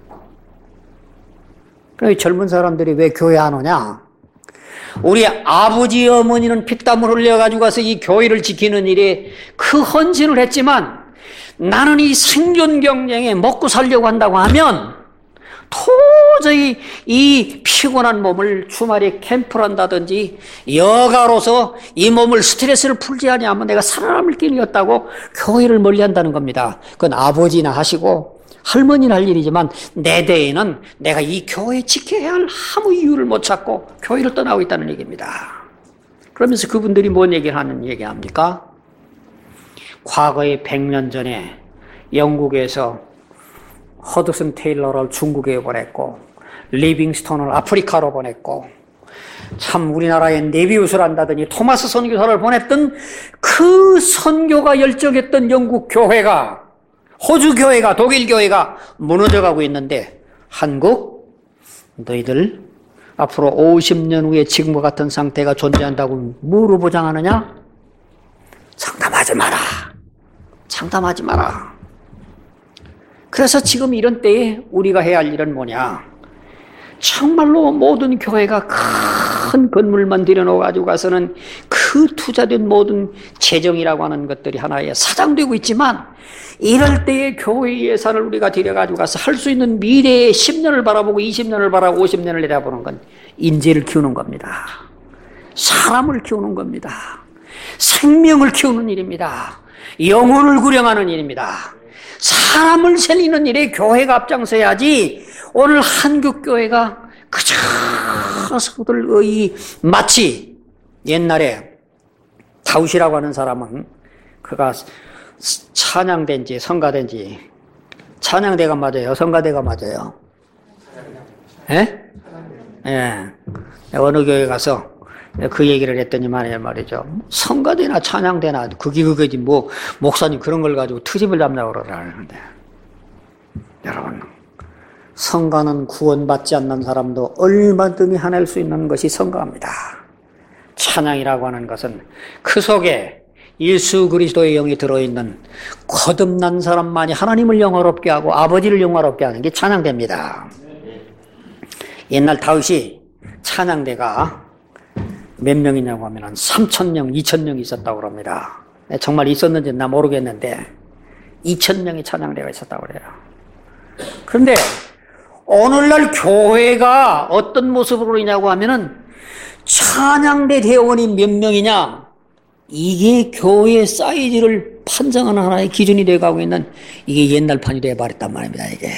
그럼 젊은 사람들이 왜 교회 안 오냐? 우리 아버지 어머니는 피땀을 흘려가지고 가서 이 교회를 지키는 일에 그 헌신을 했지만 나는 이 생존 경쟁에 먹고 살려고 한다고 하면 도저히 이 피곤한 몸을 주말에 캠프를 한다든지 여가로서 이 몸을 스트레스를 풀지 않으면 내가 살아남을 길이 없다고 교회를 멀리한다는 겁니다. 그건 아버지나 하시고 할머니는 할 일이지만 내 대에는 내가 이 교회 지켜야 할 아무 이유를 못 찾고 교회를 떠나고 있다는 얘기입니다. 그러면서 그분들이 뭔 얘기를 하는 얘기합니까? 과거에 백 년 전에 영국에서 허드슨 테일러를 중국에 보냈고 리빙스톤을 아프리카로 보냈고 참 우리나라에 네비우스를 한다더니 토마스 선교사를 보냈던 그 선교가 열정했던 영국 교회가 호주 교회가 독일 교회가 무너져가고 있는데 한국 너희들 앞으로 오십 년 후에 지금과 같은 상태가 존재한다고 뭐로 보장하느냐? 장담하지 마라. 장담하지 마라. 그래서 지금 이런 때에 우리가 해야 할 일은 뭐냐? 정말로 모든 교회가 큰 건물만 들여놓아가지고 가서는 그 투자된 모든 재정이라고 하는 것들이 하나의 사장되고 있지만 이럴 때에 교회 예산을 우리가 들여가지고 가서 할 수 있는 미래의 십 년을 바라보고 이십 년을 바라보고 오십 년을 내다보는 건 인재를 키우는 겁니다. 사람을 키우는 겁니다. 생명을 키우는 일입니다. 영혼을 구령하는 일입니다. 사람을 살리는 일에 교회가 앞장서야지 오늘 한국교회가 그저 서들의 마치 옛날에 다윗이라고 하는 사람은 그가 찬양된지 성가된지 찬양대가 맞아요? 성가대가 맞아요? 예? 예. 어느 교회 가서 그 얘기를 했더니 말이야 말이죠. 성가대나 찬양대나 그게 그게지 뭐 목사님 그런 걸 가지고 트집을 잡냐고 그러라는데 여러분 성가는 구원받지 않는 사람도 얼마든지 해낼 수 있는 것이 성가입니다. 찬양이라고 하는 것은 그 속에 예수 그리스도의 영이 들어있는 거듭난 사람만이 하나님을 영화롭게 하고 아버지를 영화롭게 하는 게 찬양대입니다. 옛날 다윗이 찬양대가 몇 명이냐고 하면 삼천 명, 이천 명이 있었다고 합니다. 정말 있었는지 나 모르겠는데 이천 명의 찬양대가 있었다고 그래요. 그런데 오늘날 교회가 어떤 모습으로 있냐고 하면은 찬양대 대원이 몇 명이냐? 이게 교회 사이즈를 판정하는 하나의 기준이 되어가고 있는 이게 옛날판이 되어버렸단 말입니다. 이게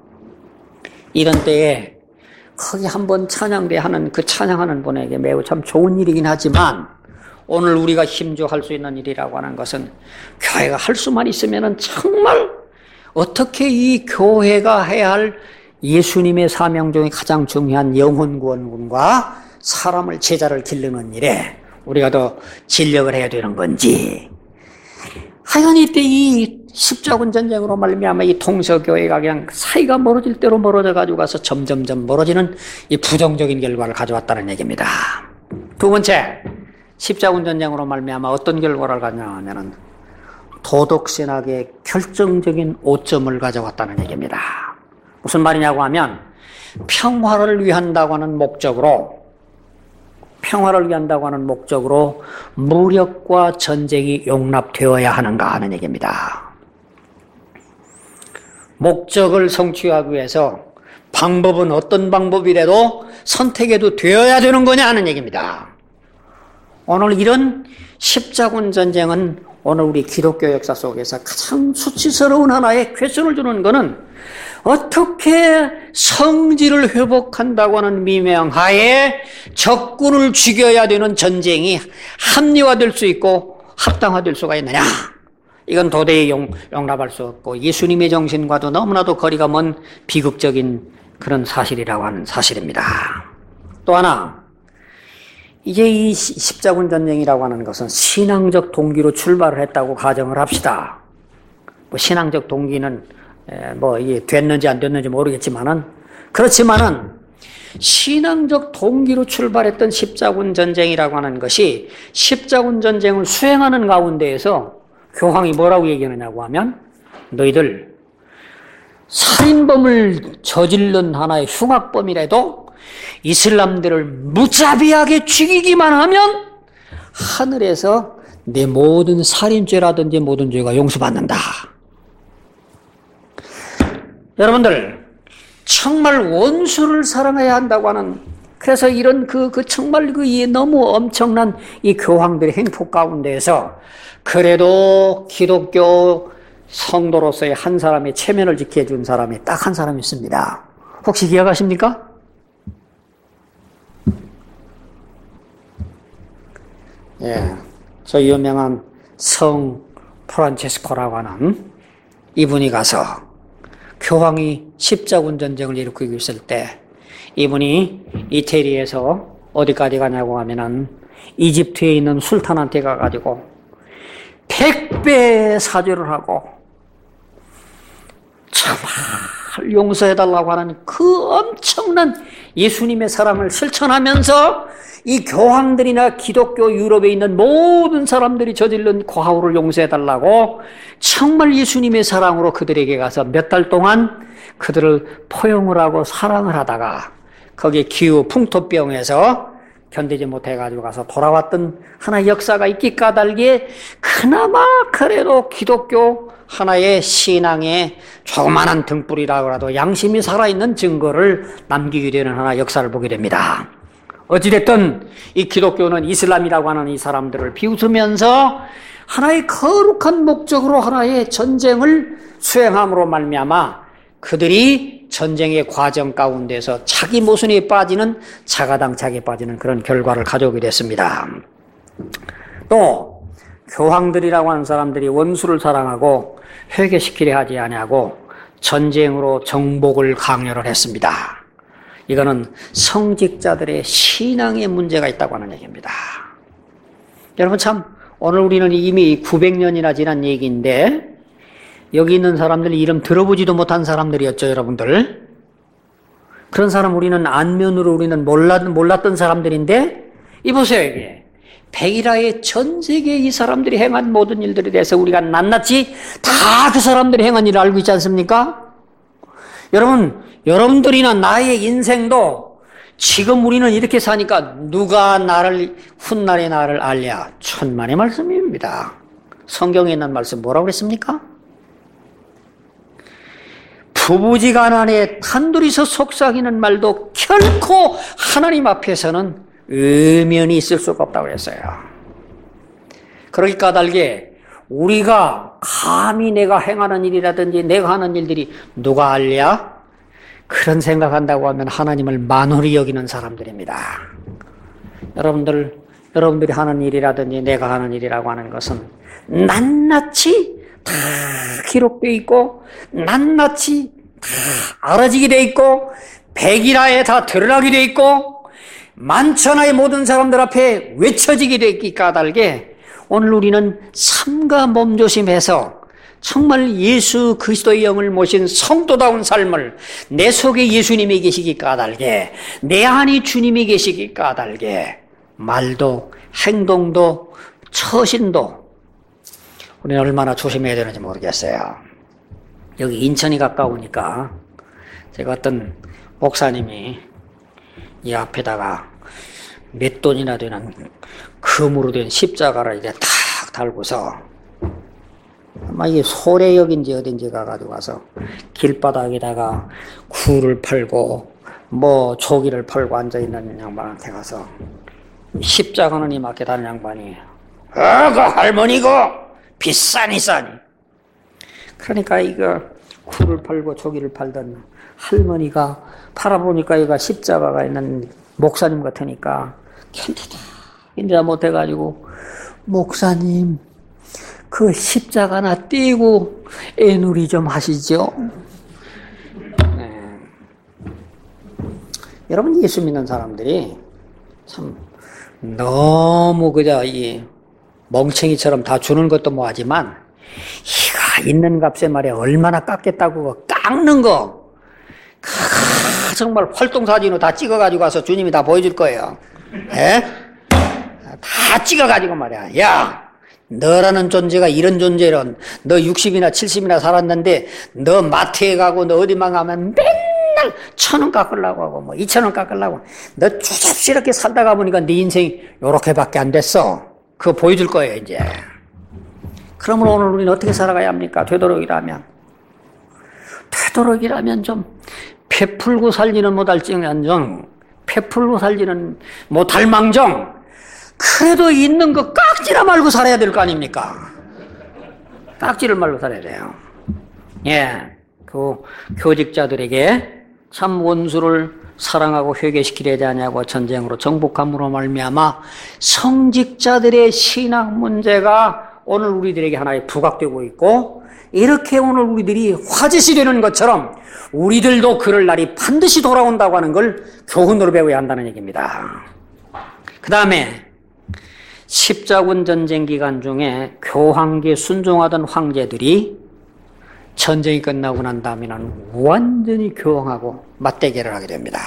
이런 때에 거기 한번 찬양대 하는 그 찬양하는 분에게 매우 참 좋은 일이긴 하지만 오늘 우리가 힘줘할 수 있는 일이라고 하는 것은 교회가 할 수만 있으면은 정말 어떻게 이 교회가 해야 할 예수님의 사명 중에 가장 중요한 영혼 구원과 사람을 제자를 기르는 일에 우리가 더 진력을 해야 되는 건지 하여간 이때 이 십자군 전쟁으로 말미암아 이 동서교회가 그냥 사이가 멀어질 대로 멀어져 가지고 가서 점점점 멀어지는 이 부정적인 결과를 가져왔다는 얘기입니다. 두 번째, 십자군 전쟁으로 말미암아 어떤 결과를 가져냐면은 도덕신학의 결정적인 오점을 가져왔다는 얘기입니다. 무슨 말이냐고 하면 평화를 위한다고 하는 목적으로 평화를 위한다고 하는 목적으로 무력과 전쟁이 용납되어야 하는가 하는 얘기입니다. 목적을 성취하기 위해서 방법은 어떤 방법이라도 선택해도 되어야 되는 거냐 하는 얘기입니다. 오늘 이런 십자군 전쟁은 오늘 우리 기독교 역사 속에서 가장 수치스러운 하나의 퀘션을 주는 것은 어떻게 성질을 회복한다고 하는 미명하에 적군을 죽여야 되는 전쟁이 합리화될 수 있고 합당화될 수가 있느냐. 이건 도저히 용, 용납할 수 없고 예수님의 정신과도 너무나도 거리가 먼 비극적인 그런 사실이라고 하는 사실입니다. 또 하나, 이제 이 십자군 전쟁이라고 하는 것은 신앙적 동기로 출발을 했다고 가정을 합시다. 뭐 신앙적 동기는 뭐 이게 됐는지 안 됐는지 모르겠지만은 그렇지만은 신앙적 동기로 출발했던 십자군 전쟁이라고 하는 것이 십자군 전쟁을 수행하는 가운데에서 교황이 뭐라고 얘기하느냐고 하면 너희들 살인범을 저질른 하나의 흉악범이라도 이슬람들을 무자비하게 죽이기만 하면 하늘에서 내 모든 살인죄라든지 모든 죄가 용서받는다. 여러분들 정말 원수를 사랑해야 한다고 하는 그래서 이런 그, 그 정말 그 너무 엄청난 이 교황들의 행폭 가운데에서 그래도 기독교 성도로서의 한 사람의 체면을 지켜준 사람이 딱 한 사람이 있습니다. 혹시 기억하십니까? 예, 저 유명한 성 프란체스코라고 하는 이분이 가서 교황이 십자군 전쟁을 일으키고 있을 때 이분이 이태리에서 어디까지 가냐고 하면은 이집트에 있는 술탄한테 가가지고 백배 사죄를 하고 정말 용서해달라고 하는 그 엄청난 예수님의 사랑을 실천하면서 이 교황들이나 기독교 유럽에 있는 모든 사람들이 저지른 과오를 용서해달라고 정말 예수님의 사랑으로 그들에게 가서 몇 달 동안 그들을 포용을 하고 사랑을 하다가 거기에 기후 풍토병에서 견디지 못해가지고 가서 돌아왔던 하나의 역사가 있기 까닭에 그나마 그래도 기독교 하나의 신앙의 조그마한 등불이라고 해도 양심이 살아있는 증거를 남기게 되는 하나의 역사를 보게 됩니다. 어찌됐든 이 기독교는 이슬람이라고 하는 이 사람들을 비웃으면서 하나의 거룩한 목적으로 하나의 전쟁을 수행함으로 말미암아 그들이 전쟁의 과정 가운데서 자기 모순에 빠지는 자가당착에 빠지는 그런 결과를 가져오게 됐습니다. 또 교황들이라고 하는 사람들이 원수를 사랑하고 회개시키려 하지 아니하고 전쟁으로 정복을 강요를 했습니다. 이거는 성직자들의 신앙에 문제가 있다고 하는 얘기입니다. 여러분 참 오늘 우리는 이미 구백 년이나 지난 얘기인데 여기 있는 사람들 이름 들어보지도 못한 사람들이었죠, 여러분들. 그런 사람 우리는 안면으로 우리는 몰랐, 몰랐던 사람들인데 이보세요, 이게. 백일하에 전 세계 이 사람들이 행한 모든 일들에 대해서 우리가 낱낱이 다 그 사람들이 행한 일을 알고 있지 않습니까? 여러분, 여러분들이나 나의 인생도 지금 우리는 이렇게 사니까 누가 나를, 훗날의 나를 알랴. 천만의 말씀입니다. 성경에 있는 말씀 뭐라고 그랬습니까? 부부지간에 단둘이서 속삭이는 말도 결코 하나님 앞에서는 의면이 있을 수가 없다고 그랬어요. 그러기 까닭에 우리가 감히 내가 행하는 일이라든지 내가 하는 일들이 누가 알랴? 그런 생각한다고 하면 하나님을 만홀히 여기는 사람들입니다. 여러분들, 여러분들이 하는 일이라든지 내가 하는 일이라고 하는 것은 낱낱이 다 기록되어 있고 낱낱이 다 알아지게 되어 있고 백일하에 다 드러나게 되어 있고 만천하의 모든 사람들 앞에 외쳐지게 되어 있기 까닭에 오늘 우리는 삼가 몸조심해서 정말 예수 그리스도의 영을 모신 성도다운 삶을 내 속에 예수님이 계시기 까닭에 내 안에 주님이 계시기 까닭에 말도 행동도 처신도 우리는 얼마나 조심해야 되는지 모르겠어요. 여기 인천이 가까우니까 제가 어떤 목사님이 이 앞에다가 몇 돈이나 되는 금으로 된 십자가를 이제 탁 달고서 아마 이게 소래역인지 어딘지 가가지고 가서 길바닥에다가 굴을 팔고 뭐 조기를 팔고 앉아있는 양반한테 가서 십자가는 이만큼 다는 양반이 아, 그 할머니고 비싸니 싸니. 그러니까 이거 굴을 팔고 조기를 팔던 할머니가 팔아보니까 얘가 십자가가 있는 목사님 같으니까 견디다 견디다 못해가지고 목사님 그 십자가나 떼고 애누리 좀 하시죠. 네. 여러분 예수 믿는 사람들이 참 너무 그저 이 멍청이처럼 다 주는 것도 뭐하지만 이가 있는 값에 말이야 얼마나 깎겠다고 깎는 거 크, 정말 활동사진으로 다 찍어가지고 가서 주님이 다 보여줄 거예요. 에? 다 찍어가지고 말이야 야 너라는 존재가 이런 존재론 너 육십이나 칠십이나 살았는데 너 마트에 가고 너 어디만 가면 맨날 천 원 깎으려고 하고 뭐 이천 원 깎으려고 너 조잡스럽게 살다가 보니까 네 인생이 요렇게밖에 안 됐어. 그거 보여줄 거예요 이제. 그러면 오늘 우리는 어떻게 살아가야 합니까? 되도록이라면 되도록이라면 좀 베풀고 살지는 못할지언정 베풀고 살지는 못할 망정 그래도 있는 거 깎지나 말고 살아야 될 거 아닙니까? 깎지를 말고 살아야 돼요. 예, 그 교직자들에게 참 원수를 사랑하고 회개시키려 하지 않냐고 전쟁으로 정복함으로 말미암아 성직자들의 신앙 문제가 오늘 우리들에게 하나의 부각되고 있고 이렇게 오늘 우리들이 화제시 되는 것처럼 우리들도 그럴 날이 반드시 돌아온다고 하는 걸 교훈으로 배워야 한다는 얘기입니다. 그 다음에 십자군 전쟁 기간 중에 교황께 순종하던 황제들이 전쟁이 끝나고 난 다음에는 완전히 교황하고 맞대결을 하게 됩니다.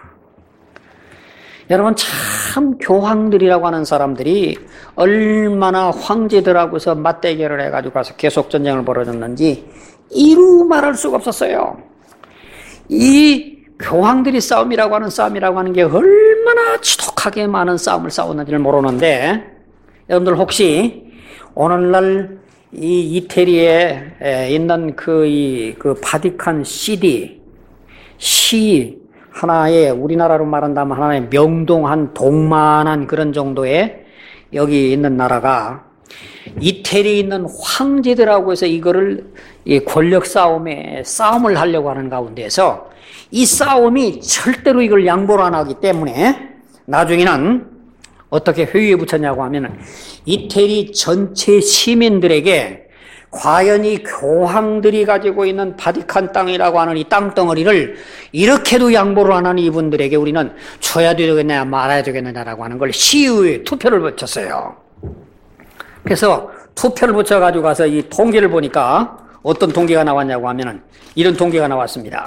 여러분 참 교황들이라고 하는 사람들이 얼마나 황제들하고서 맞대결을 해가지고 가서 계속 전쟁을 벌어졌는지 이루 말할 수가 없었어요. 이 교황들이 싸움이라고 하는 싸움이라고 하는 게 얼마나 지독하게 많은 싸움을 싸웠는지를 모르는데 여러분들 혹시 오늘날 이 이태리에 있는 그, 이, 그 바티칸 시티, 시, 하나의, 우리나라로 말한다면 하나의 명동한 동만한 그런 정도의 여기 있는 나라가 이태리에 있는 황제들하고 해서 이거를 이 권력 싸움에 싸움을 하려고 하는 가운데서 이 싸움이 절대로 이걸 양보를 안 하기 때문에 나중에는 어떻게 회의에 붙였냐고 하면 이태리 전체 시민들에게 과연 이 교황들이 가지고 있는 바티칸 땅이라고 하는 이 땅덩어리를 이렇게도 양보를 안 하는 이분들에게 우리는 줘야 되겠냐 말아야 되겠느냐라고 하는 걸 시의회 투표를 붙였어요. 그래서 투표를 붙여가지고 가서 이 통계를 보니까 어떤 통계가 나왔냐고 하면은 이런 통계가 나왔습니다.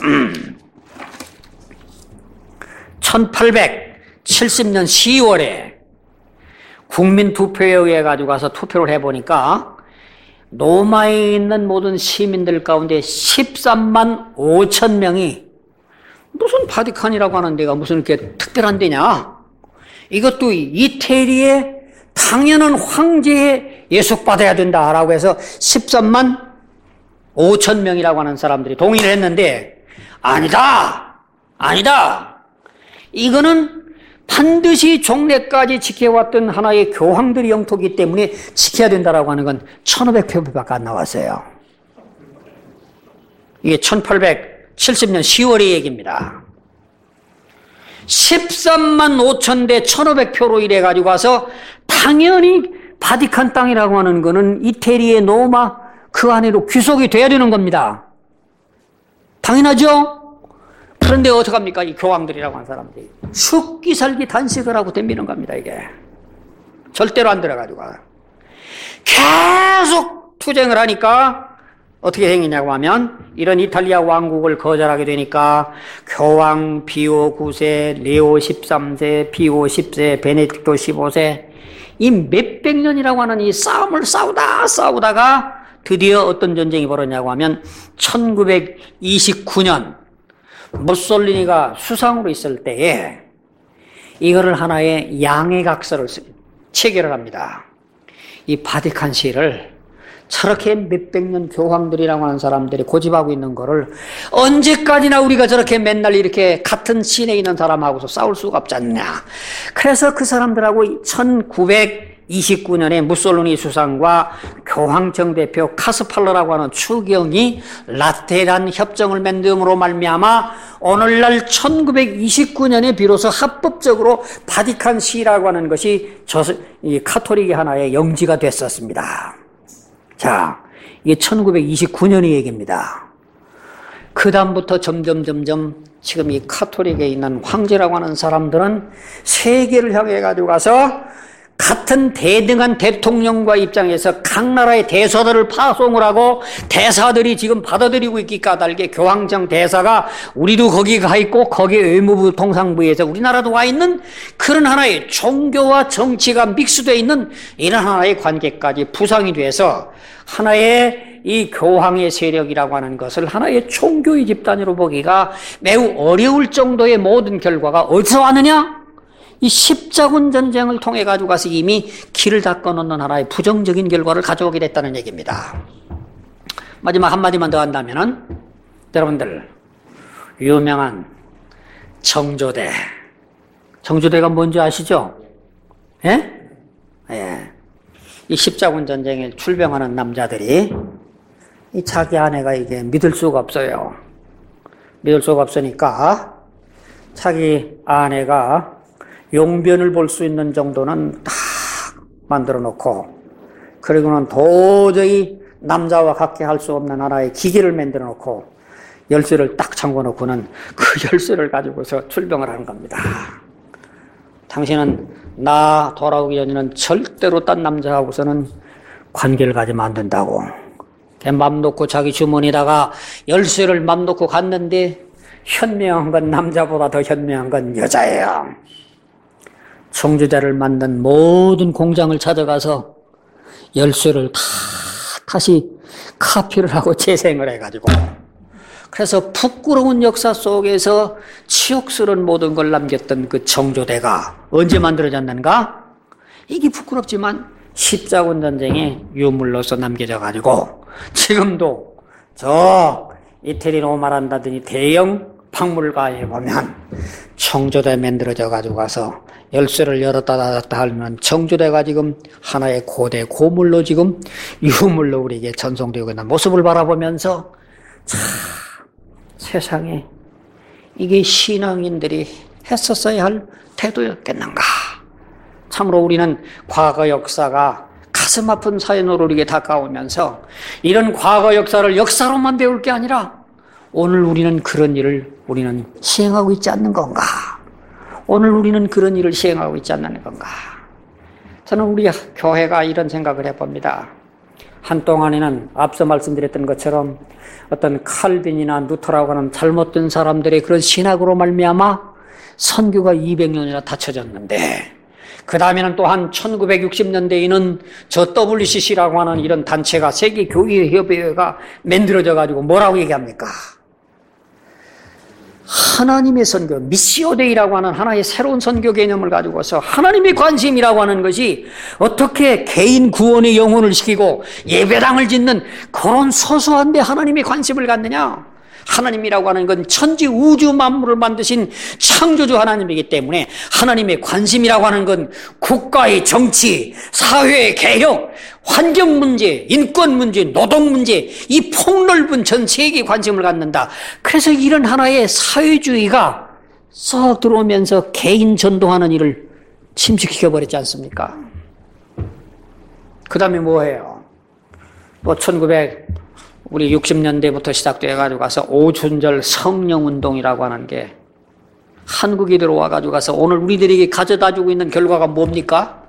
천팔백칠십 년 시월에 국민투표에 의해 가지고 가서 투표를 해보니까 로마에 있는 모든 시민들 가운데 십삼만 오천 명이 무슨 바티칸이라고 하는 데가 무슨 이렇게 특별한 데냐? 이것도 이태리의 당연한 황제에 예속받아야 된다라고 해서 십삼만 오천 명이라고 하는 사람들이 동의를 했는데 아니다! 아니다! 이거는 반드시 종래까지 지켜왔던 하나의 교황들의 영토이기 때문에 지켜야 된다라고 하는 건 천오백 표밖에 안 나왔어요. 이게 천팔백칠십 년 시월의 얘기입니다. 십삼만 오천 대 천오백 표로 이래 가지고 와서 당연히 바티칸 땅이라고 하는 거는 이태리의 로마 그 안으로 귀속이 돼야 되는 겁니다. 당연하죠? 그런데 어떡합니까? 이 교황들이라고 하는 사람들이 죽기 살기 단식을 하고 덤비는 겁니다. 이게 절대로 안 들어가지고 계속 투쟁을 하니까 어떻게 생기냐고 하면 이런 이탈리아 왕국을 거절하게 되니까 교황 비오 구 세, 레오 십삼 세, 비오 십 세, 베네딕토 십오 세 이 몇백 년이라고 하는 이 싸움을 싸우다 싸우다가 드디어 어떤 전쟁이 벌어졌냐고 하면 천구백이십구 년 무솔리니가 수상으로 있을 때에 이거를 하나의 양해각서를 체결을 합니다. 이 바티칸 시를 저렇게 몇백 년 교황들이라고 하는 사람들이 고집하고 있는 거를 언제까지나 우리가 저렇게 맨날 이렇게 같은 시내에 있는 사람하고서 싸울 수가 없지 않냐. 그래서 그 사람들하고 천구백이십구 년에 무솔리니 수상과 교황청 대표 카스팔로라고 하는 추경이 라테란 협정을 맺음으로 말미암아 오늘날 천구백이십구 년에 비로소 합법적으로 바티칸 시라고 하는 것이 저, 이 카톨릭의 하나의 영지가 됐었습니다. 자, 이게 천구백이십구 년의 얘기입니다. 그 다음부터 점점 점점 지금 이 카톨릭에 있는 황제라고 하는 사람들은 세계를 향해 가지고 가서 같은 대등한 대통령과 입장에서 각 나라의 대사들을 파송을 하고 대사들이 지금 받아들이고 있기 까닭에 교황청 대사가 우리도 거기 가 있고 거기 외무부 통상부에서 우리나라도 와 있는 그런 하나의 종교와 정치가 믹스되어 있는 이런 하나의 관계까지 부상이 돼서 하나의 이 교황의 세력이라고 하는 것을 하나의 종교의 집단으로 보기가 매우 어려울 정도의 모든 결과가 어디서 왔느냐? 이 십자군 전쟁을 통해 가지고 가서 이미 길을 닦아놓는 하나의 부정적인 결과를 가져오게 됐다는 얘기입니다. 마지막 한마디만 더 한다면은 여러분들 유명한 정조대 정조대가 뭔지 아시죠? 예? 예. 이 십자군 전쟁에 출병하는 남자들이 이 자기 아내가 이게 믿을 수가 없어요. 믿을 수가 없으니까 자기 아내가 용변을 볼 수 있는 정도는 딱 만들어 놓고 그리고는 도저히 남자와 같게 할 수 없는 하나의 기계를 만들어 놓고 열쇠를 딱 잠궈 놓고는 그 열쇠를 가지고서 출병을 하는 겁니다. 당신은 나 돌아오기 전에는 절대로 딴 남자하고서는 관계를 가지면 안 된다고. 맘 놓고 자기 주머니에다가 열쇠를 맘 놓고 갔는데 현명한 건 남자보다 더 현명한 건 여자예요. 정조대를 만든 모든 공장을 찾아가서 열쇠를 다 다시 카피를 하고 재생을 해가지고 그래서 부끄러운 역사 속에서 치욕스러운 모든 걸 남겼던 그 정조대가 언제 만들어졌는가? 이게 부끄럽지만 십자군 전쟁의 유물로서 남겨져 가지고 지금도 저 이태리 로마란다더니 대형 박물관에 보면 청조대 만들어져 가지고 가서 열쇠를 열었다 닫았다 하면 청조대가 지금 하나의 고대 고물로 지금 유물로 우리에게 전송되고 있는 모습을 바라보면서 참 세상에 이게 신앙인들이 했었어야 할 태도였겠는가. 참으로 우리는 과거 역사가 가슴 아픈 사연으로 우리에게 다가오면서 이런 과거 역사를 역사로만 배울 게 아니라 오늘 우리는 그런 일을 우리는 시행하고 있지 않는 건가? 오늘 우리는 그런 일을 시행하고 있지 않는 건가? 저는 우리 교회가 이런 생각을 해봅니다. 한동안에는 앞서 말씀드렸던 것처럼 어떤 칼빈이나 루터라고 하는 잘못된 사람들의 그런 신학으로 말미암아 선교가 이백 년이나 닫혀졌는데 그 다음에는 또한 천구백육십 년대에는 저 더블유씨씨라고 하는 이런 단체가 세계교회협의회가 만들어져 가지고 뭐라고 얘기합니까? 하나님의 선교, 미시오데이라고 하는 하나의 새로운 선교 개념을 가지고서 하나님의 관심이라고 하는 것이 어떻게 개인 구원의 영혼을 시키고 예배당을 짓는 그런 소소한 데 하나님의 관심을 갖느냐? 하나님이라고 하는 건 천지 우주 만물을 만드신 창조주 하나님이기 때문에 하나님의 관심이라고 하는 건 국가의 정치, 사회의 개혁, 환경 문제, 인권 문제, 노동 문제, 이 폭넓은 전 세계에 관심을 갖는다. 그래서 이런 하나의 사회주의가 썩 들어오면서 개인 전도하는 일을 침식시켜버렸지 않습니까? 그 다음에 뭐예요? 뭐 천구백 우리 육십 년대부터 시작돼 가지고 가서 오순절 성령운동이라고 하는 게 한국에 들어와 가지고 가서 오늘 우리들에게 가져다 주고 있는 결과가 뭡니까?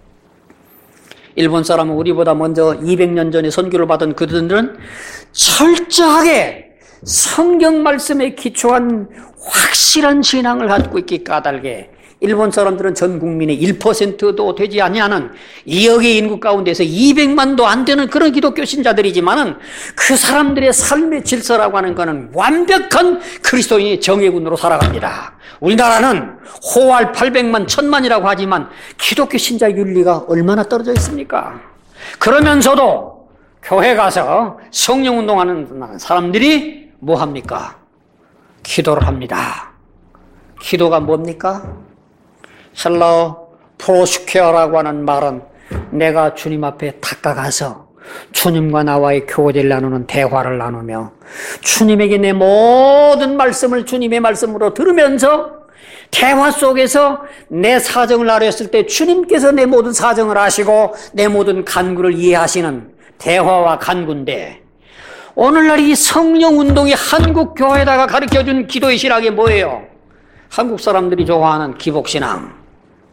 일본 사람은 우리보다 먼저 이백 년 전에 선교를 받은 그들은 철저하게 성경 말씀에 기초한 확실한 신앙을 갖고 있기 까닭에 일본 사람들은 전 국민의 일 퍼센트도 되지 아니하는 이억의 인구 가운데서 이백만도 안 되는 그런 기독교 신자들이지만은 그 사람들의 삶의 질서라고 하는 것은 완벽한 그리스도인의 정예군으로 살아갑니다. 우리나라는 호활 팔백만, 천만이라고 하지만 기독교 신자 윤리가 얼마나 떨어져 있습니까? 그러면서도 교회 가서 성령운동하는 사람들이 뭐 합니까? 기도를 합니다. 기도가 뭡니까? 헬라어 프로슈케어라고 하는 말은 내가 주님 앞에 다가가서 주님과 나와의 교제를 나누는 대화를 나누며 주님에게 내 모든 말씀을 주님의 말씀으로 들으면서 대화 속에서 내 사정을 아뢰었을 때 주님께서 내 모든 사정을 아시고 내 모든 간구를 이해하시는 대화와 간구인데 오늘날 이 성령운동이 한국 교회에다가 가르쳐준 기도의 신학이 뭐예요? 한국 사람들이 좋아하는 기복신앙.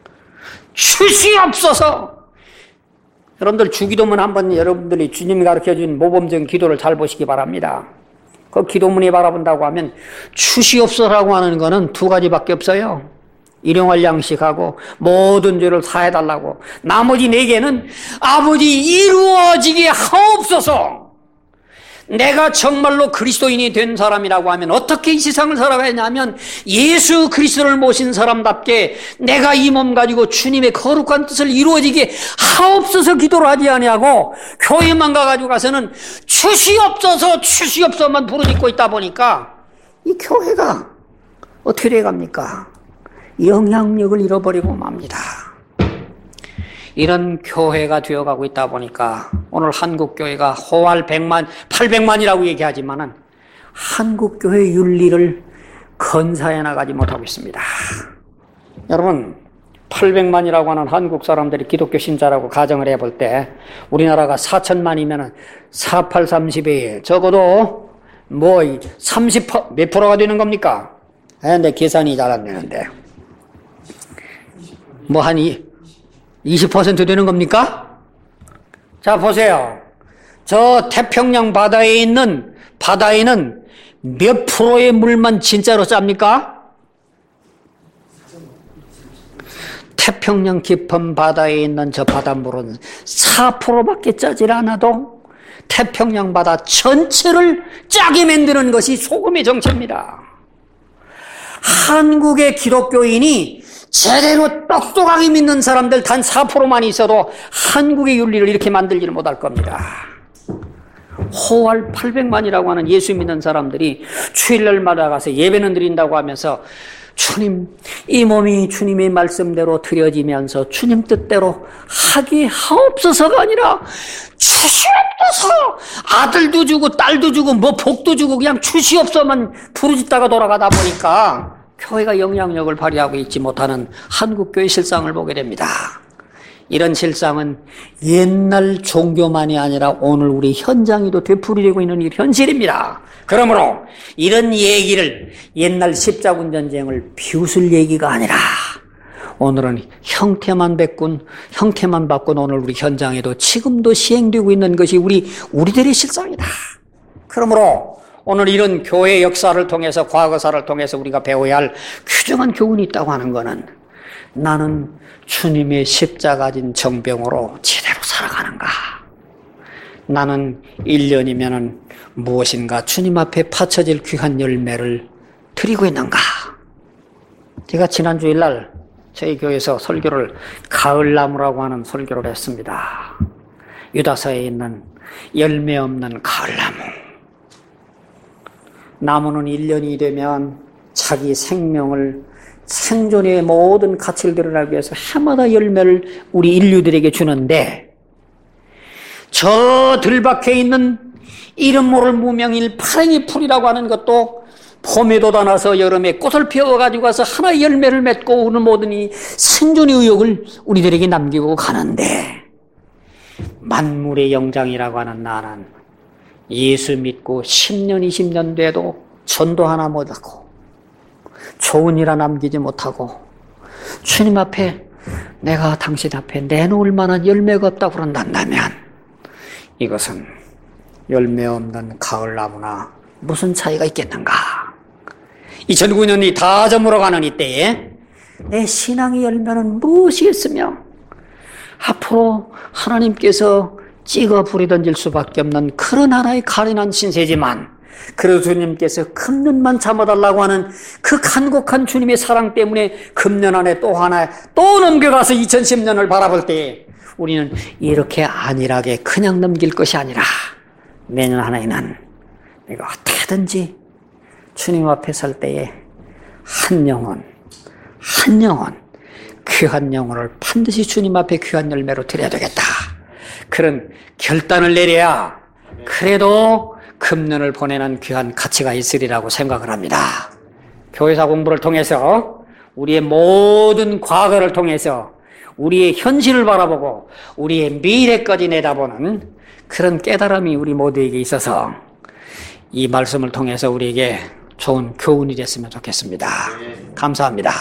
주시옵소서. 여러분들 주기도문 한번 여러분들이 주님이 가르쳐준 모범적인 기도를 잘 보시기 바랍니다. 그 기도문이 바라본다고 하면 주시옵소서라고 하는 거는 두 가지밖에 없어요. 일용할 양식하고 모든 죄를 사해달라고. 나머지 네 개는 아버지 이루어지게 하옵소서. 내가 정말로 그리스도인이 된 사람이라고 하면 어떻게 이 세상을 살아가야 하냐면 예수 그리스도를 모신 사람답게 내가 이 몸 가지고 주님의 거룩한 뜻을 이루어지게 하옵소서 기도를 하지 아니하고 교회만 가가지고 가서는 주시옵소서 주시옵소서만 부르짖고 있다 보니까 이 교회가 어떻게 돼갑니까? 영향력을 잃어버리고 맙니다. 이런 교회가 되어가고 있다 보니까 오늘 한국교회가 호활 백만, 팔백만이라고 얘기하지만은 한국교회 윤리를 건사해 나가지 못하고 있습니다. 여러분, 팔백만이라고 하는 한국 사람들이 기독교 신자라고 가정을 해볼 때 우리나라가 사천만이면은 사팔 삼십에 적어도 뭐 삼십 몇 프로가 되는 겁니까? 에, 내 계산이 잘 안 되는데 뭐 한 이십 퍼센트 되는 겁니까? 자, 보세요. 저 태평양 바다에 있는 바다에는 몇 프로의 물만 진짜로 짭니까? 태평양 깊은 바다에 있는 저 바닷물은 사 퍼센트밖에 짜질 않아도 태평양 바다 전체를 짜게 만드는 것이 소금의 정체입니다. 한국의 기독교인이 제대로 똑똑하게 믿는 사람들 단 사 퍼센트만 있어도 한국의 윤리를 이렇게 만들지는 못할 겁니다. 호월 팔백만이라고 하는 예수 믿는 사람들이 주일날마다 가서 예배는 드린다고 하면서 주님, 이 몸이 주님의 말씀대로 드려지면서 주님 뜻대로 하게 하옵소서가 아니라 주시옵소서, 아들도 주고 딸도 주고 뭐 복도 주고 그냥 주시옵소서만 부르짖다가 돌아가다 보니까 교회가 영향력을 발휘하고 있지 못하는 한국교회 실상을 보게 됩니다. 이런 실상은 옛날 종교만이 아니라 오늘 우리 현장에도 되풀이되고 있는 이 현실입니다. 그러므로 이런 얘기를 옛날 십자군 전쟁을 비웃을 얘기가 아니라 오늘은 형태만 바꾼, 형태만 바꾼 오늘 우리 현장에도 지금도 시행되고 있는 것이 우리, 우리들의 실상이다. 그러므로 오늘 이런 교회 역사를 통해서, 과거사를 통해서 우리가 배워야 할 귀중한 교훈이 있다고 하는 것은 나는 주님의 십자가진 정병으로 제대로 살아가는가? 나는 일 년이면 무엇인가 주님 앞에 바쳐질 귀한 열매를 드리고 있는가? 제가 지난 주일날 저희 교회에서 설교를 가을나무라고 하는 설교를 했습니다. 유다서에 있는 열매 없는 가을나무. 나무는 일 년이 되면 자기 생명을 생존의 모든 가치를 드러나기 위해서 해마다 열매를 우리 인류들에게 주는데 저 들박해 있는 이름 모를 무명일 파랭이 풀이라고 하는 것도 봄에 돋아나서 여름에 꽃을 피워가지고 가서 하나의 열매를 맺고 오는 모든 이 생존의 의욕을 우리들에게 남기고 가는데 만물의 영장이라고 하는 나는 예수 믿고 십 년, 이십 년 돼도 전도 하나 못하고 좋은 일 하나 남기지 못하고 주님 앞에 내가 당신 앞에 내놓을 만한 열매가 없다고 그런단다면 이것은 열매 없는 가을나무나 무슨 차이가 있겠는가? 이천구 년이 다 저물어가는 이때에 내 신앙의 열매는 무엇이겠으며 앞으로 하나님께서 찍어 불이 던질 수밖에 없는 그런 하나의 가련한 신세지만 그래도 주님께서 금년만 참아달라고 하는 그 간곡한 주님의 사랑 때문에 금년 안에 또 하나 또 넘겨가서 이천십 년을 바라볼 때에 우리는 이렇게 안일하게 그냥 넘길 것이 아니라 내년 하나에는 내가 어떻게든지 주님 앞에 설 때에 한 영혼, 한 영혼, 귀한 영혼을 반드시 주님 앞에 귀한 열매로 드려야 되겠다. 그런 결단을 내려야 그래도 금년을 보내는 귀한 가치가 있으리라고 생각을 합니다. 교회사 공부를 통해서 우리의 모든 과거를 통해서 우리의 현실을 바라보고 우리의 미래까지 내다보는 그런 깨달음이 우리 모두에게 있어서 이 말씀을 통해서 우리에게 좋은 교훈이 됐으면 좋겠습니다. 감사합니다.